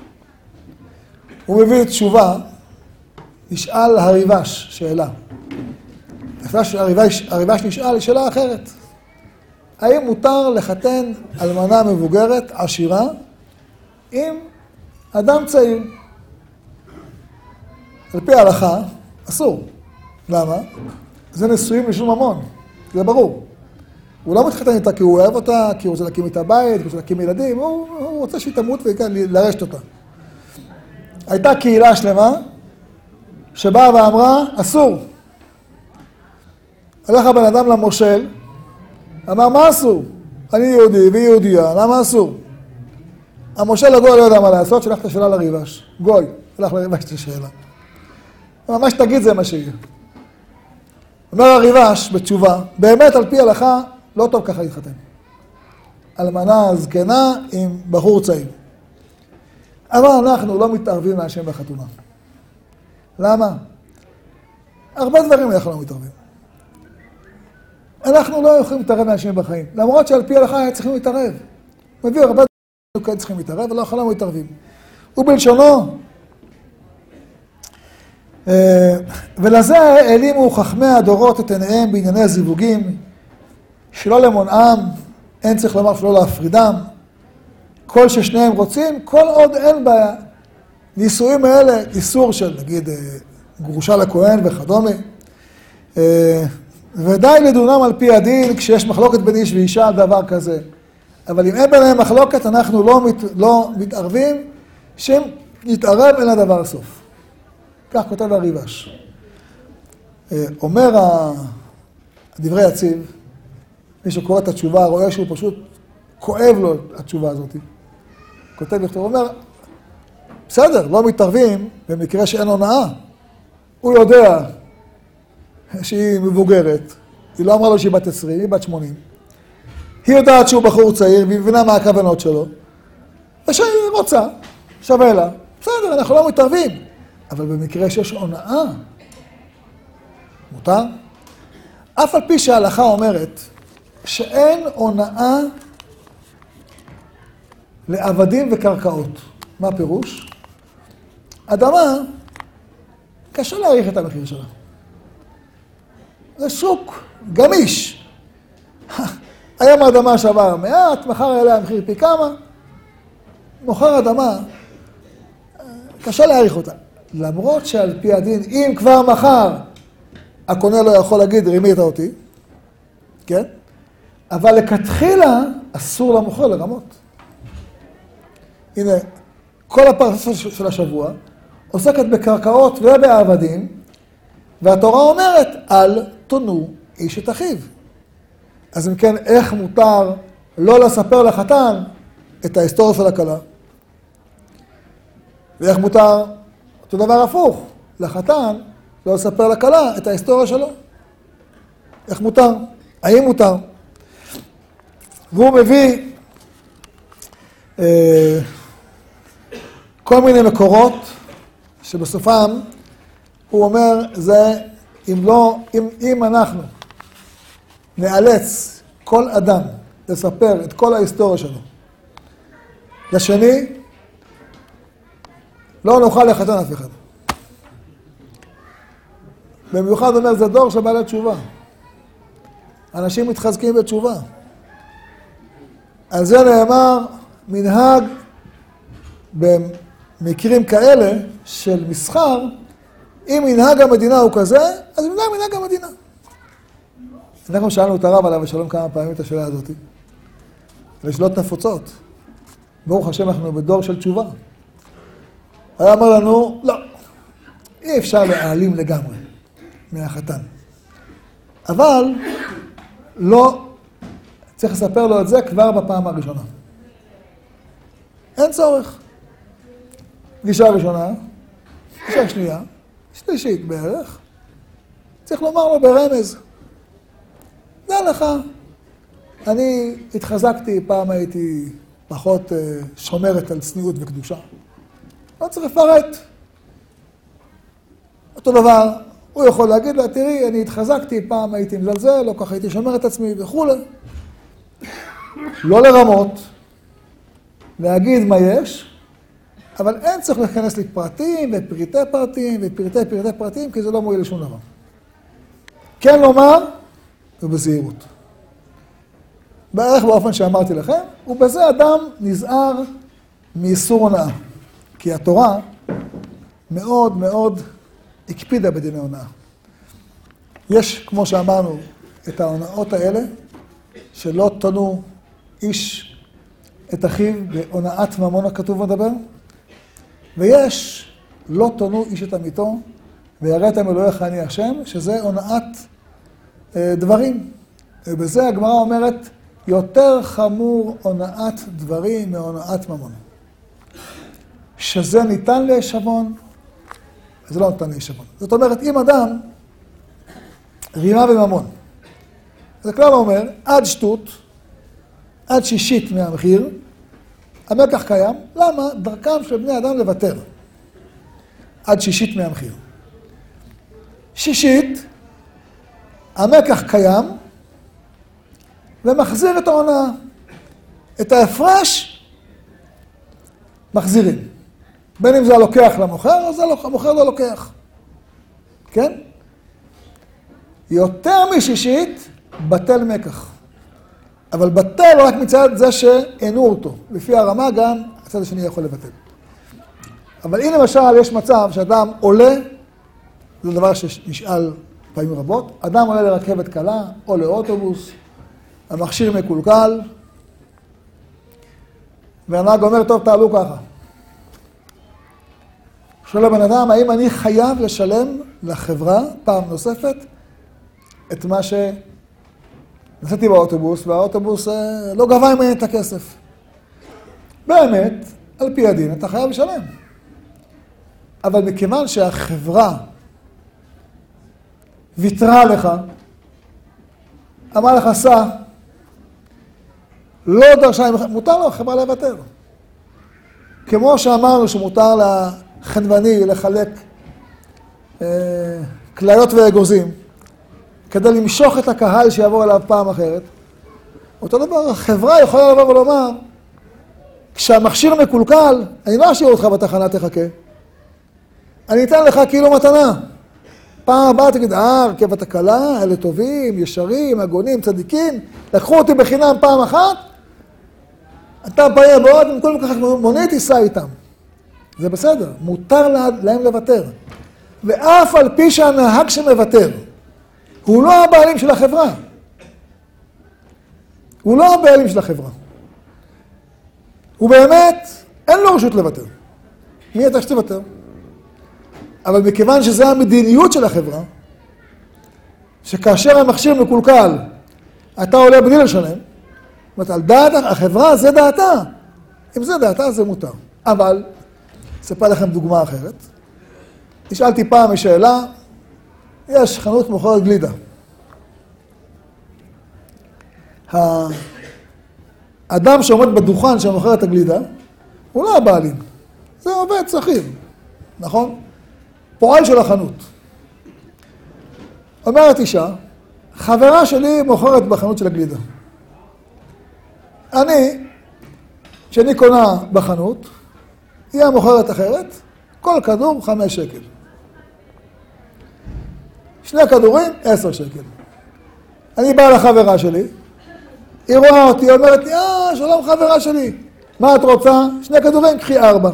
הוא מביא תשובה, נשאל הריבש, שאלה. הריבש, הריבש נשאל, שאלה אחרת. האם מותר לחתן אלמנה מבוגרת, עשירה, עם אדם צעיר? על פי ההלכה, אסור. למה? זה נישואים לשום ממון, זה ברור. הוא לא מתחתן איתה כי הוא אוהב אותה, כי הוא רוצה להקים איתה בית, כי הוא רוצה להקים ילדים, הוא, הוא רוצה שהיא תמות ולרשת אותה. הייתה קהילה שלמה שבאה ואמרה, אסור. הלך הבן אדם למושל, אמר, מה אסור? אני יהודי והיא יהודייה, למה אסור? המושל הגוי לא יודע מה לעשות, שלח את השאלה לריבש. גוי, הלך לריבש את השאלה. מה שתגיד זה מה שיהיה. אומר הריבש בתשובה, באמת על פי הלכה לא טוב ככה להתחתן. אלמנה זקנה עם בחור צעיר. אבל אנחנו לא מתערבים לאנשים בחתונה. למה? הרבה דברים אנחנו לא מתערבים. אנחנו לא יכולים להתערב לאנשים בחיים. למרות שעל פי הלכה צריכים להתערב. מביא הרבה דברים כאלה צריכים להתערב, ולא יכולים להתערבים. ובלשונו, ולזה העלימו חכמי הדורות את עיניהם בענייני הזיווגים, שלא למונעם, אין צריך לומר שלא להפרידם, כל ששניהם רוצים, כל עוד אין בנישואים האלה איסור של, נגיד, גרושה לכהן וכדומה, ודי לדונם על פי הדין כשיש מחלוקת בין איש ואישה על דבר כזה. אבל אם אין ביניהם מחלוקת, אנחנו לא, מת, לא מתערבים, שאם נתערב אין לדבר סוף. כך כותב הריבש. אומר דברי יציב, מי שקורא את התשובה רואה שהוא פשוט כואב לו התשובה הזאת. כותב לכתוב, הוא אומר, בסדר, לא מתערבים במקרה שאין הונאה. הוא יודע שהיא מבוגרת, היא לא אמרה לו שהיא בת עשרים, היא בת שמונים. היא יודעת שהוא בחור צעיר והיא מבינה מה הכוונות שלו. ושהיא רוצה, שווה לה. בסדר, אנחנו לא מתערבים. אבל במקרה שיש הונאה, מותר? אף על פי שההלכה אומרת שאין הונאה לעבדים וקרקעות. מה הפירוש? אדמה, קשה להעריך את המחיר שלה. זה שוק גמיש. היום האדמה שווה מעט, מחר אליה המחיר פי כמה. מוכר אדמה, קשה להעריך אותה. למרות שעל פי הדין, אם כבר מחר, הקונה לא יכול להגיד, רימית אותי, כן? אבל לכתחילה, אסור למוכר לרמות. הנה, כל הפרשה של השבוע עוסקת בקרקעות ובעבדים, והתורה אומרת, אל תונו איש את אחיו. אז אם כן, איך מותר לא לספר לחתן את ההיסטוריה של הכלה? ואיך מותר, אותו דבר הפוך, לחתן לא לספר לכלה את ההיסטוריה שלו? איך מותר? האם מותר? והוא מביא אה, כל מיני מקורות שבסופם הוא אומר, זה, אם לא, אם, אם אנחנו נאלץ כל אדם לספר את כל ההיסטוריה שלו לשני, לא נוכל לחתן אף אחד. במיוחד אומר, זה דור שבעלי תשובה. אנשים מתחזקים בתשובה. על זה נאמר, מנהג במקרים כאלה של מסחר, אם מנהג המדינה הוא כזה, אז מנהג מנהג המדינה. אנחנו שאלנו את הרב עליו ושלום כמה פעמים את השאלה הזאת. ושאלות נפוצות. ברוך השם, אנחנו בדור של תשובה. היה אמר לנו, לא, אי אפשר להעלים לגמרי מהחתן. אבל לא צריך לספר לו את זה כבר בפעם הראשונה. אין צורך. פגישה ראשונה, פגישה שנייה, שלישית בערך, צריך לומר לו ברמז. זה לך, אני התחזקתי, פעם הייתי פחות שומרת על צניעות וקדושה. לא צריך לפרט. אותו דבר, הוא יכול להגיד לה, תראי, אני התחזקתי, פעם הייתי מזלזל, לא ככה הייתי שומר את עצמי וכו'. לא לרמות, להגיד מה יש, אבל אין צריך להיכנס לפרטים ופריטי פרטים ופריטי פריטי פרטים, כי זה לא מועיל לשום דבר. כן לומר, ובזהירות. בערך באופן שאמרתי לכם, ובזה אדם נזהר מאיסור הונאה. כי התורה מאוד מאוד הקפידה בדיני הונאה. יש, כמו שאמרנו, את ההונאות האלה, שלא תנו איש את אחיו בהונאת ממון הכתוב מדבר, ויש לא תנו איש את עמיתו, ויראתם אלוהיך אני השם, שזה הונאת אה, דברים. ובזה הגמרא אומרת, יותר חמור הונאת דברים מהונאת ממון. שזה ניתן להישבון, זה לא ניתן להישבון. זאת אומרת, אם אדם רימה בממון, זה כלל אומר, עד שטות, עד שישית מהמחיר, המקח קיים. למה? דרכם של בני אדם לוותר. עד שישית מהמחיר. שישית, המקח קיים, ומחזיר את ההונאה. את ההפרש, מחזירים. בין אם זה הלוקח למוכר, או זה המוכר לא לוקח. כן? יותר משישית, בטל מקח. אבל בטל רק מצד זה שעינו אותו. לפי הרמה גם, הצד השני יכול לבטל. אבל אם למשל יש מצב שאדם עולה, זה דבר שנשאל פעמים רבות, אדם עולה לרכבת קלה או לאוטובוס, המכשיר מקולקל, והנהג אומר, טוב, תעלו ככה. שואל הבן אדם, האם אני חייב לשלם לחברה פעם נוספת את מה ש... נסעתי באוטובוס, והאוטובוס לא גבה ממני את הכסף. באמת, על פי הדין, אתה חייב לשלם. אבל מכיוון שהחברה ויתרה לך, אמר לך, סע, לא דרשה, מותר לו החברה לוותר. כמו שאמרנו שמותר לחנווני לחלק אה, כליות ואגוזים, כדי למשוך את הקהל שיבוא אליו פעם אחרת. אותו דבר, החברה יכולה לבוא ולומר, כשהמכשיר מקולקל, אני לא אשאיר אותך בתחנה, תחכה. אני אתן לך כאילו מתנה. פעם הבאה תגיד, אה, רכבת הקלה, אלה טובים, ישרים, הגונים, צדיקים, לקחו אותי בחינם פעם אחת, אתה פעם בעוד, עם כל כך מונית, תיסע איתם. זה בסדר, מותר להם לוותר. ואף על פי שהנהג שמוותר, הוא לא הבעלים של החברה. הוא לא הבעלים של החברה. הוא באמת, אין לו רשות לוותר. מי אתה שתוותר? אבל מכיוון שזו המדיניות של החברה, שכאשר המכשיר מקולקל, אתה עולה בלי לשלם, זאת אומרת, על דעת החברה זה דעתה. אם זה דעתה זה מותר. אבל, אספר לכם דוגמה אחרת. נשאלתי פעם משאלה, יש חנות מוכרת גלידה. האדם שעומד בדוכן שמוכר את הגלידה, הוא לא הבעלים. זה עובד שכיר, נכון? פועל של החנות. אומרת אישה, חברה שלי מוכרת בחנות של הגלידה. אני, כשאני קונה בחנות, היא המוכרת אחרת, כל כדור חמש שקל. שני כדורים, עשר שקל. אני בא לחברה שלי, היא רואה אותי, היא אומרת לי, אה, שלום חברה שלי. מה את רוצה? שני כדורים, קחי ארבע.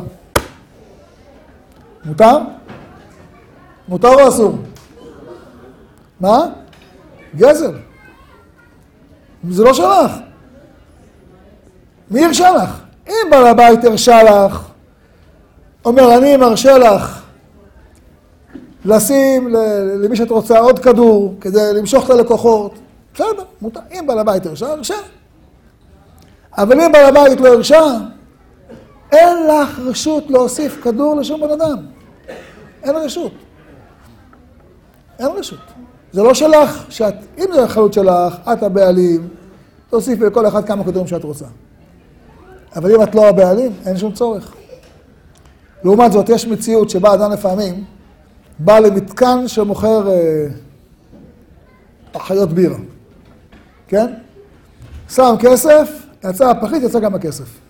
מותר? מותר או אסור? מה? גזל. זה לא שלך. מי הרשה לך? אם בעל הבית הרשה לך, אומר, אני מרשה לך לשים למי שאת רוצה עוד כדור כדי למשוך את הלקוחות, בסדר, מותר. אם בעל הבית הרשה, הרשה. אבל אם בעל הבית לא הרשה, אין לך רשות להוסיף כדור לשום בן אדם. אין רשות. אין רשות. זה לא שלך, שאת, אם זה החלות שלך, את הבעלים, תוסיף לכל אחד כמה כדורים שאת רוצה. אבל אם את לא הבעלים, אין שום צורך. לעומת זאת, יש מציאות שבה אדם לפעמים בא למתקן שמוכר אה, אחיות בירה. כן? שם כסף, יצא הפחית, יצא גם הכסף.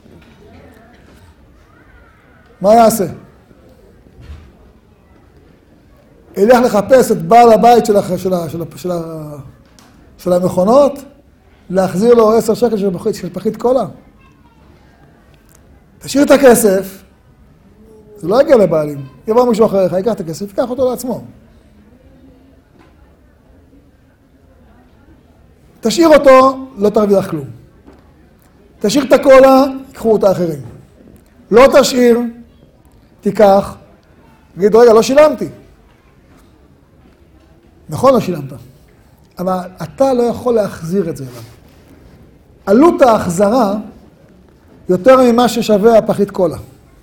מה יעשה? ילך לחפש את בעל הבית של, של, של, של, של, של המכונות, להחזיר לו עשר שקל של פחית, של פחית קולה. תשאיר את הכסף, זה לא יגיע לבעלים. יבוא מישהו אחריך, ייקח את הכסף, ייקח אותו לעצמו. תשאיר אותו, לא תרוויח כלום. תשאיר את הקולה, יקחו אותה אחרים. לא תשאיר, תיקח, תגיד, רגע, לא שילמתי. נכון, לא שילמת. אבל אתה לא יכול להחזיר את זה אליו. עלות ההחזרה יותר ממה ששווה הפחית קולה.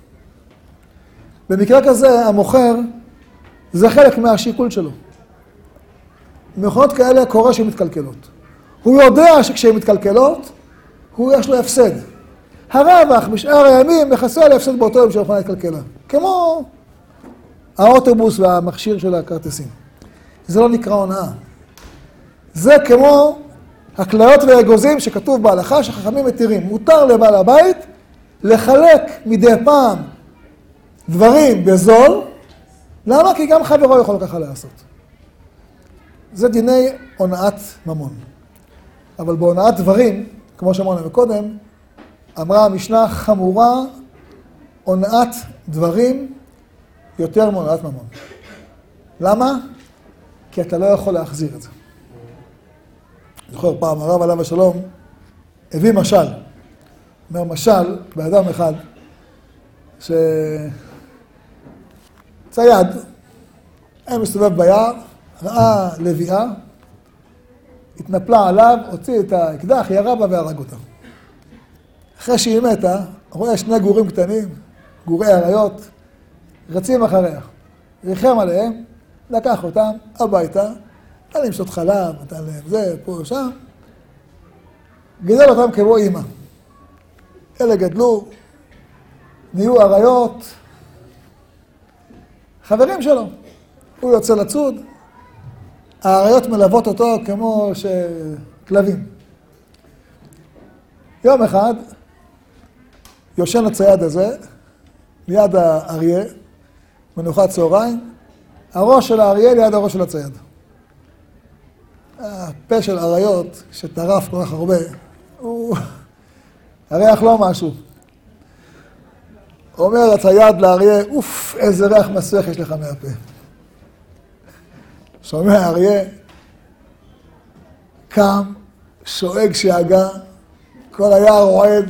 במקרה כזה, המוכר, זה חלק מהשיקול שלו. מכונות כאלה קורה שהן מתקלקלות. הוא יודע שכשהן מתקלקלות, הוא יש לו הפסד. הרווח בשאר הימים מכסה על הפסד באותו יום שהמכונה התקלקלה. כמו האוטובוס והמכשיר של הכרטיסים. זה לא נקרא הונאה. זה כמו הכליות והאגוזים שכתוב בהלכה שחכמים מתירים. מותר לבעל הבית לחלק מדי פעם דברים בזול. למה? כי גם חברו יכול ככה לעשות. זה דיני הונאת ממון. אבל בהונאת דברים, כמו שאמרנו מקודם, אמרה המשנה חמורה הונאת דברים יותר מהונאת ממון. למה? כי אתה לא יכול להחזיר את זה. זוכר פעם, הרב עליו השלום הביא משל. אומר משל באדם אחד שצייד, היה מסתובב ביער, ראה לביאה, התנפלה עליו, הוציא את האקדח, ירה בה והרג אותה. אחרי שהיא מתה, רואה שני גורים קטנים, גורי אריות, רצים אחריה. ריחם עליהם, לקח אותם הביתה, נתן להם שתות חלב, נתן להם זה, פה ושם, גידל אותם כמו אימא. אלה גדלו, נהיו אריות, חברים שלו. הוא יוצא לצוד, האריות מלוות אותו כמו שכלבים. יום אחד, יושן הצייד הזה, ליד האריה, מנוחת צהריים, הראש של האריה ליד הראש של הצייד. הפה של אריות, שטרף כל כך הרבה, הוא הריח לא משהו. אומר הצייד לאריה, אוף, איזה ריח מסריח יש לך מהפה. שומע האריה, קם, שואג שיאגה, כל היער רועד,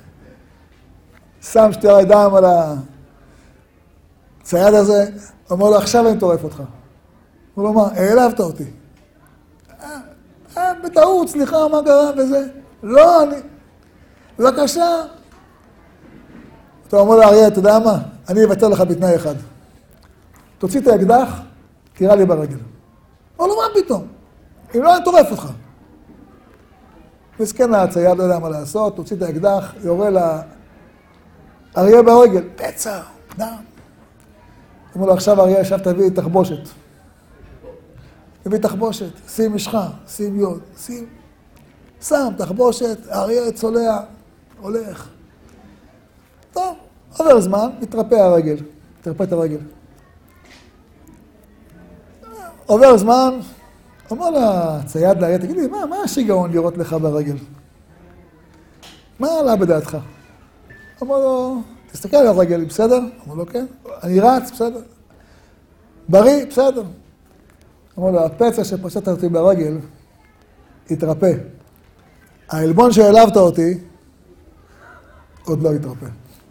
שם שתי ידיים על הצייד הזה, אומר לו, עכשיו אני טורף אותך. הוא לא אומר, העלבת אותי. אה, אה, בטעות, סליחה, מה קרה וזה? לא, אני... בבקשה. אתה אומר לאריה, אתה יודע מה? אני אבטל לך בתנאי אחד. תוציא את האקדח, תירה לי ברגל. אומר לו, מה פתאום? אם לא, אני טורף אותך. מסכן הצייד, לא יודע מה לעשות, תוציא את האקדח, יורה לאריה ברגל. פצע, דם. אמרו לו, עכשיו אריה, עכשיו תביא תחבושת. תביא תחבושת, שים משחה, שים יוד, שים... שם תחבושת, אריה צולע, הולך. טוב, עובר זמן, מתרפא הרגל, מתרפא את הרגל. עובר זמן, אומר לה, צייד לאריה, תגיד לי, מה, מה השיגעון לראות לך ברגל? מה עלה בדעתך? אמר לו, תסתכל על הרגל, בסדר? אמר לו, כן. אני רץ, בסדר. בריא, בסדר. אמר לו, הפצע שפשטת אותי ברגל, התרפא. העלבון שהעלבת אותי, עוד לא התרפא.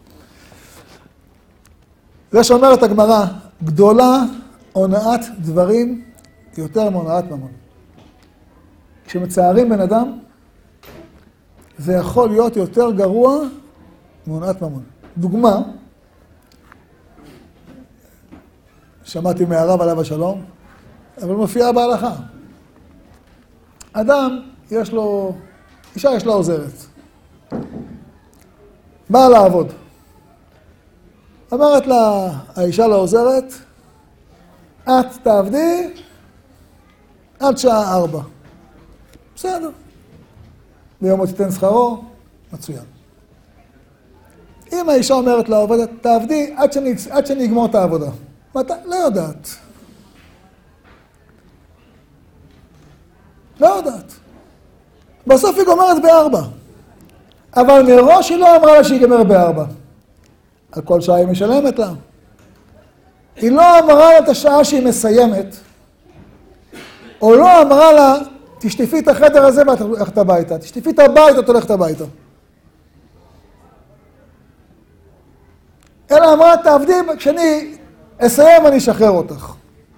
זה שאומרת הגמרא, גדולה הונאת דברים יותר מהונאת ממון. כשמצערים בן אדם, זה יכול להיות יותר גרוע מהונאת ממון. דוגמה, שמעתי מהרב עליו השלום, אבל מופיעה בהלכה. אדם, יש לו, אישה יש לה עוזרת. באה לעבוד. אמרת לה, האישה לעוזרת, את תעבדי עד שעה ארבע. בסדר. ביום עוד תיתן שכרו, מצוין. אם האישה אומרת לעובדת, תעבדי עד שאני, עד שאני אגמור את העבודה. ואתה לא יודעת. לא יודעת. בסוף היא גומרת בארבע. אבל מראש היא לא אמרה לה שהיא גמרת בארבע. על כל שעה היא משלמת לה. היא לא אמרה לה את השעה שהיא מסיימת, או לא אמרה לה, תשטפי את החדר הזה ואת הולכת הביתה. תשטפי את הבית ואת הולכת הביתה. אלא אמרה, תעבדי, כשאני אסיים אני אשחרר אותך.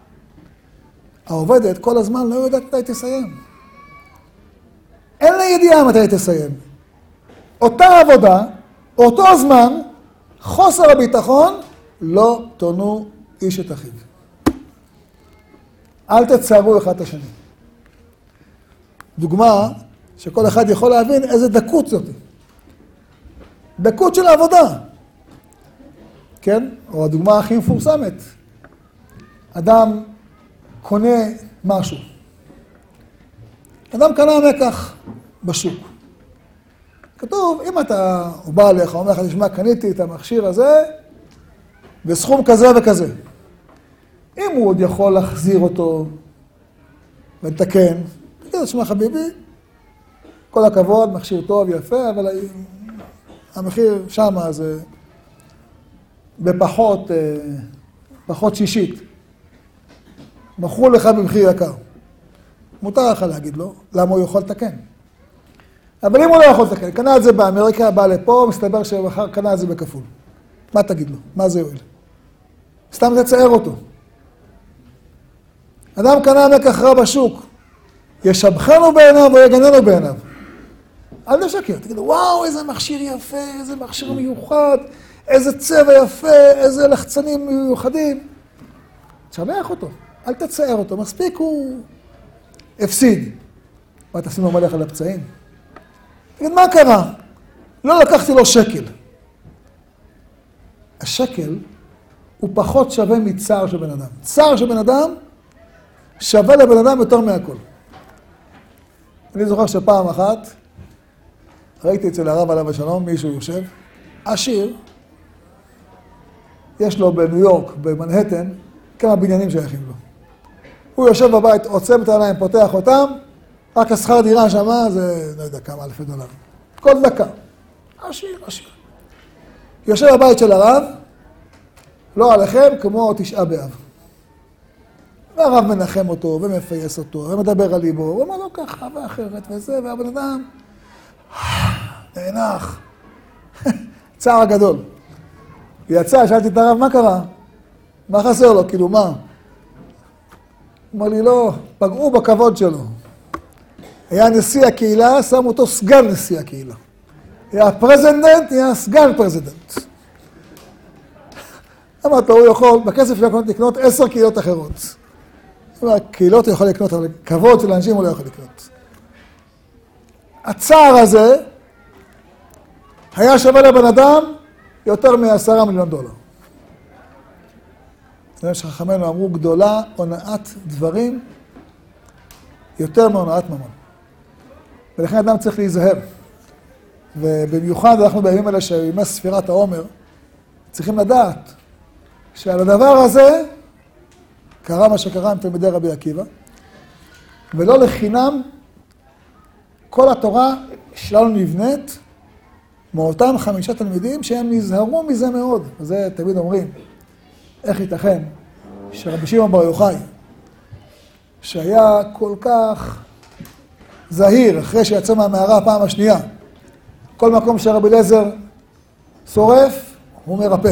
העובדת כל הזמן לא יודעת מתי תסיים. אין לה ידיעה מתי תסיים. אותה עבודה, אותו זמן, חוסר הביטחון, לא תונו איש את אחיו. אל תצערו אחד את השני. דוגמה שכל אחד יכול להבין איזה דקות זאת. דקות של העבודה. כן? או הדוגמה הכי מפורסמת. אדם קונה משהו. אדם קנה מקח בשוק. כתוב, אם אתה, הוא בא אליך, הוא אומר לך, תשמע, קניתי את המכשיר הזה, בסכום כזה וכזה. אם הוא עוד יכול להחזיר אותו ולתקן, תגיד, תשמע חביבי, כל הכבוד, מכשיר טוב, יפה, אבל המחיר שמה זה בפחות, פחות שישית. מכרו לך במחיר יקר. מותר לך להגיד לו, למה הוא יכול לתקן. אבל אם הוא לא יכול לתקן, קנה את זה באמריקה, בא לפה, מסתבר שמחר קנה את זה בכפול. מה תגיד לו? מה זה יועיל? סתם תצער אותו. אדם קנה מקח רע בשוק, ישבחנו בעיניו או יגננו בעיניו. אל תשקר, תגידו, וואו, איזה מכשיר יפה, איזה מכשיר מיוחד, איזה צבע יפה, איזה לחצנים מיוחדים. תשבח אותו, אל תצער אותו, מספיק הוא הפסיד. מה תשים לו מלך על הפצעים? תגיד, מה קרה? לא לקחתי לו שקל. השקל הוא פחות שווה מצער של בן אדם. צער של בן אדם שווה לבן אדם יותר מהכל. אני זוכר שפעם אחת, ראיתי אצל הרב עליו השלום, מישהו יושב, עשיר, יש לו בניו יורק, במנהטן, כמה בניינים שייכים לו. הוא יושב בבית, עוצם את העיניים, פותח אותם, רק השכר דירה שמה, זה לא יודע כמה אלפי דולר. כל דקה. עשיר, עשיר. יושב בבית של הרב, לא עליכם, כמו תשעה באב. והרב מנחם אותו, ומפייס אותו, ומדבר על ליבו, הוא אומר לו ככה, ואחרת, וזה, והבן אדם, נאנח. צער גדול. יצא, שאלתי את הרב, מה קרה? מה חסר לו? כאילו, מה? אמר לי, לא, פגעו בכבוד שלו. היה נשיא הקהילה, שמו אותו סגן נשיא הקהילה. היה פרזידנט, היה סגן פרזידנט. אמרת לו, הוא יכול, בכסף יכול לקנות עשר קהילות אחרות. קהילות הוא יכול לקנות, אבל כבוד של אנשים הוא לא יכול לקנות. הצער הזה היה שווה לבן אדם יותר מעשרה מיליון דולר. זה מה שחכמינו אמרו, גדולה הונאת דברים יותר מהונאת ממון. ולכן אדם צריך להיזהר. ובמיוחד אנחנו בימים האלה שימי ספירת העומר, צריכים לדעת שעל הדבר הזה קרה מה שקרה עם תלמידי רבי עקיבא, ולא לחינם כל התורה שלנו נבנית מאותם חמישה תלמידים שהם נזהרו מזה מאוד. וזה תמיד אומרים, איך ייתכן שרבי שמעון בר יוחאי, שהיה כל כך זהיר אחרי שיצא מהמערה הפעם השנייה, כל מקום שרבי אליעזר שורף, הוא מרפא.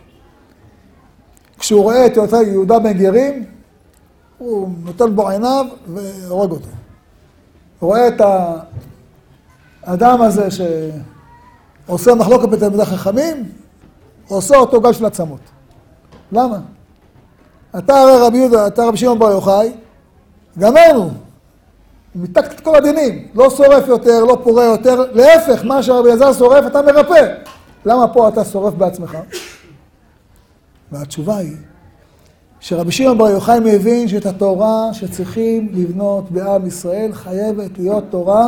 כשהוא רואה את יהודה בן גרים, הוא נותן בו עיניו והורג אותו. הוא רואה את האדם הזה שעושה מחלוקת בתלמידי חכמים, הוא עושה אותו גל של עצמות. למה? אתה הרי רבי יהודה, אתה רבי שמעון בר יוחאי, גמרנו. הוא מתקת את כל הדינים, לא שורף יותר, לא פורה יותר, להפך, מה שרבי אליעזר שורף, אתה מרפא. למה פה אתה שורף בעצמך? והתשובה היא, שרבי שמעון בר יוחאי מבין שאת התורה שצריכים לבנות בעם ישראל חייבת להיות תורה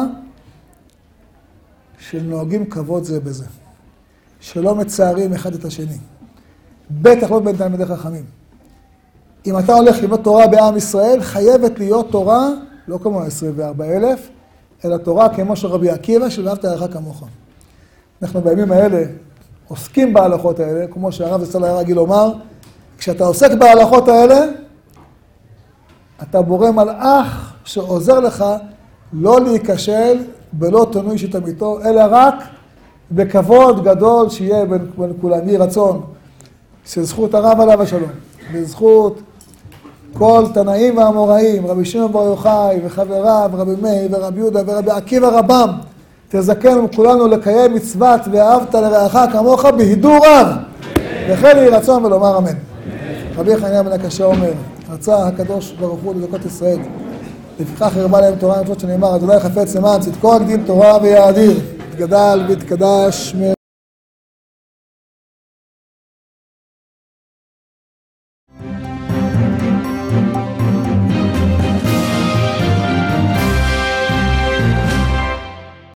שנוהגים כבוד זה בזה, שלא מצערים אחד את השני, בטח לא בין תלמידי חכמים. אם אתה הולך לבנות תורה בעם ישראל, חייבת להיות תורה, לא כמו עשרים וארבעה אלף, אלא תורה כמו של רבי עקיבא, של ואהבת לרעך כמוך. אנחנו בימים האלה עוסקים בהלכות האלה, כמו שהרב זצ"ל היה רגיל לומר, כשאתה עוסק בהלכות האלה, אתה בורא מלאך שעוזר לך לא להיכשל בלא תנוי שתמיתו, אלא רק בכבוד גדול שיהיה בין, בין כולם. יהי רצון שזכות הרב עליו השלום, בזכות כל תנאים והאמוראים, רבי שמעון בר יוחאי וחבריו, רבי מאיר ורבי יהודה ורבי עקיבא רבם, תזכנו כולנו לקיים מצוות ואהבת לרעך כמוך בהידור רב. וכן יהי רצון ולומר אמן. רבי חנינא בן הקשה אומר, רצה הקדוש ברוך הוא לזכות ישראל, לפיכך הרבה להם תורה ומצוות שנאמר, אדוני חפץ למען צדקו הגדיל תורה ויאדיר, יתגדל ויתקדש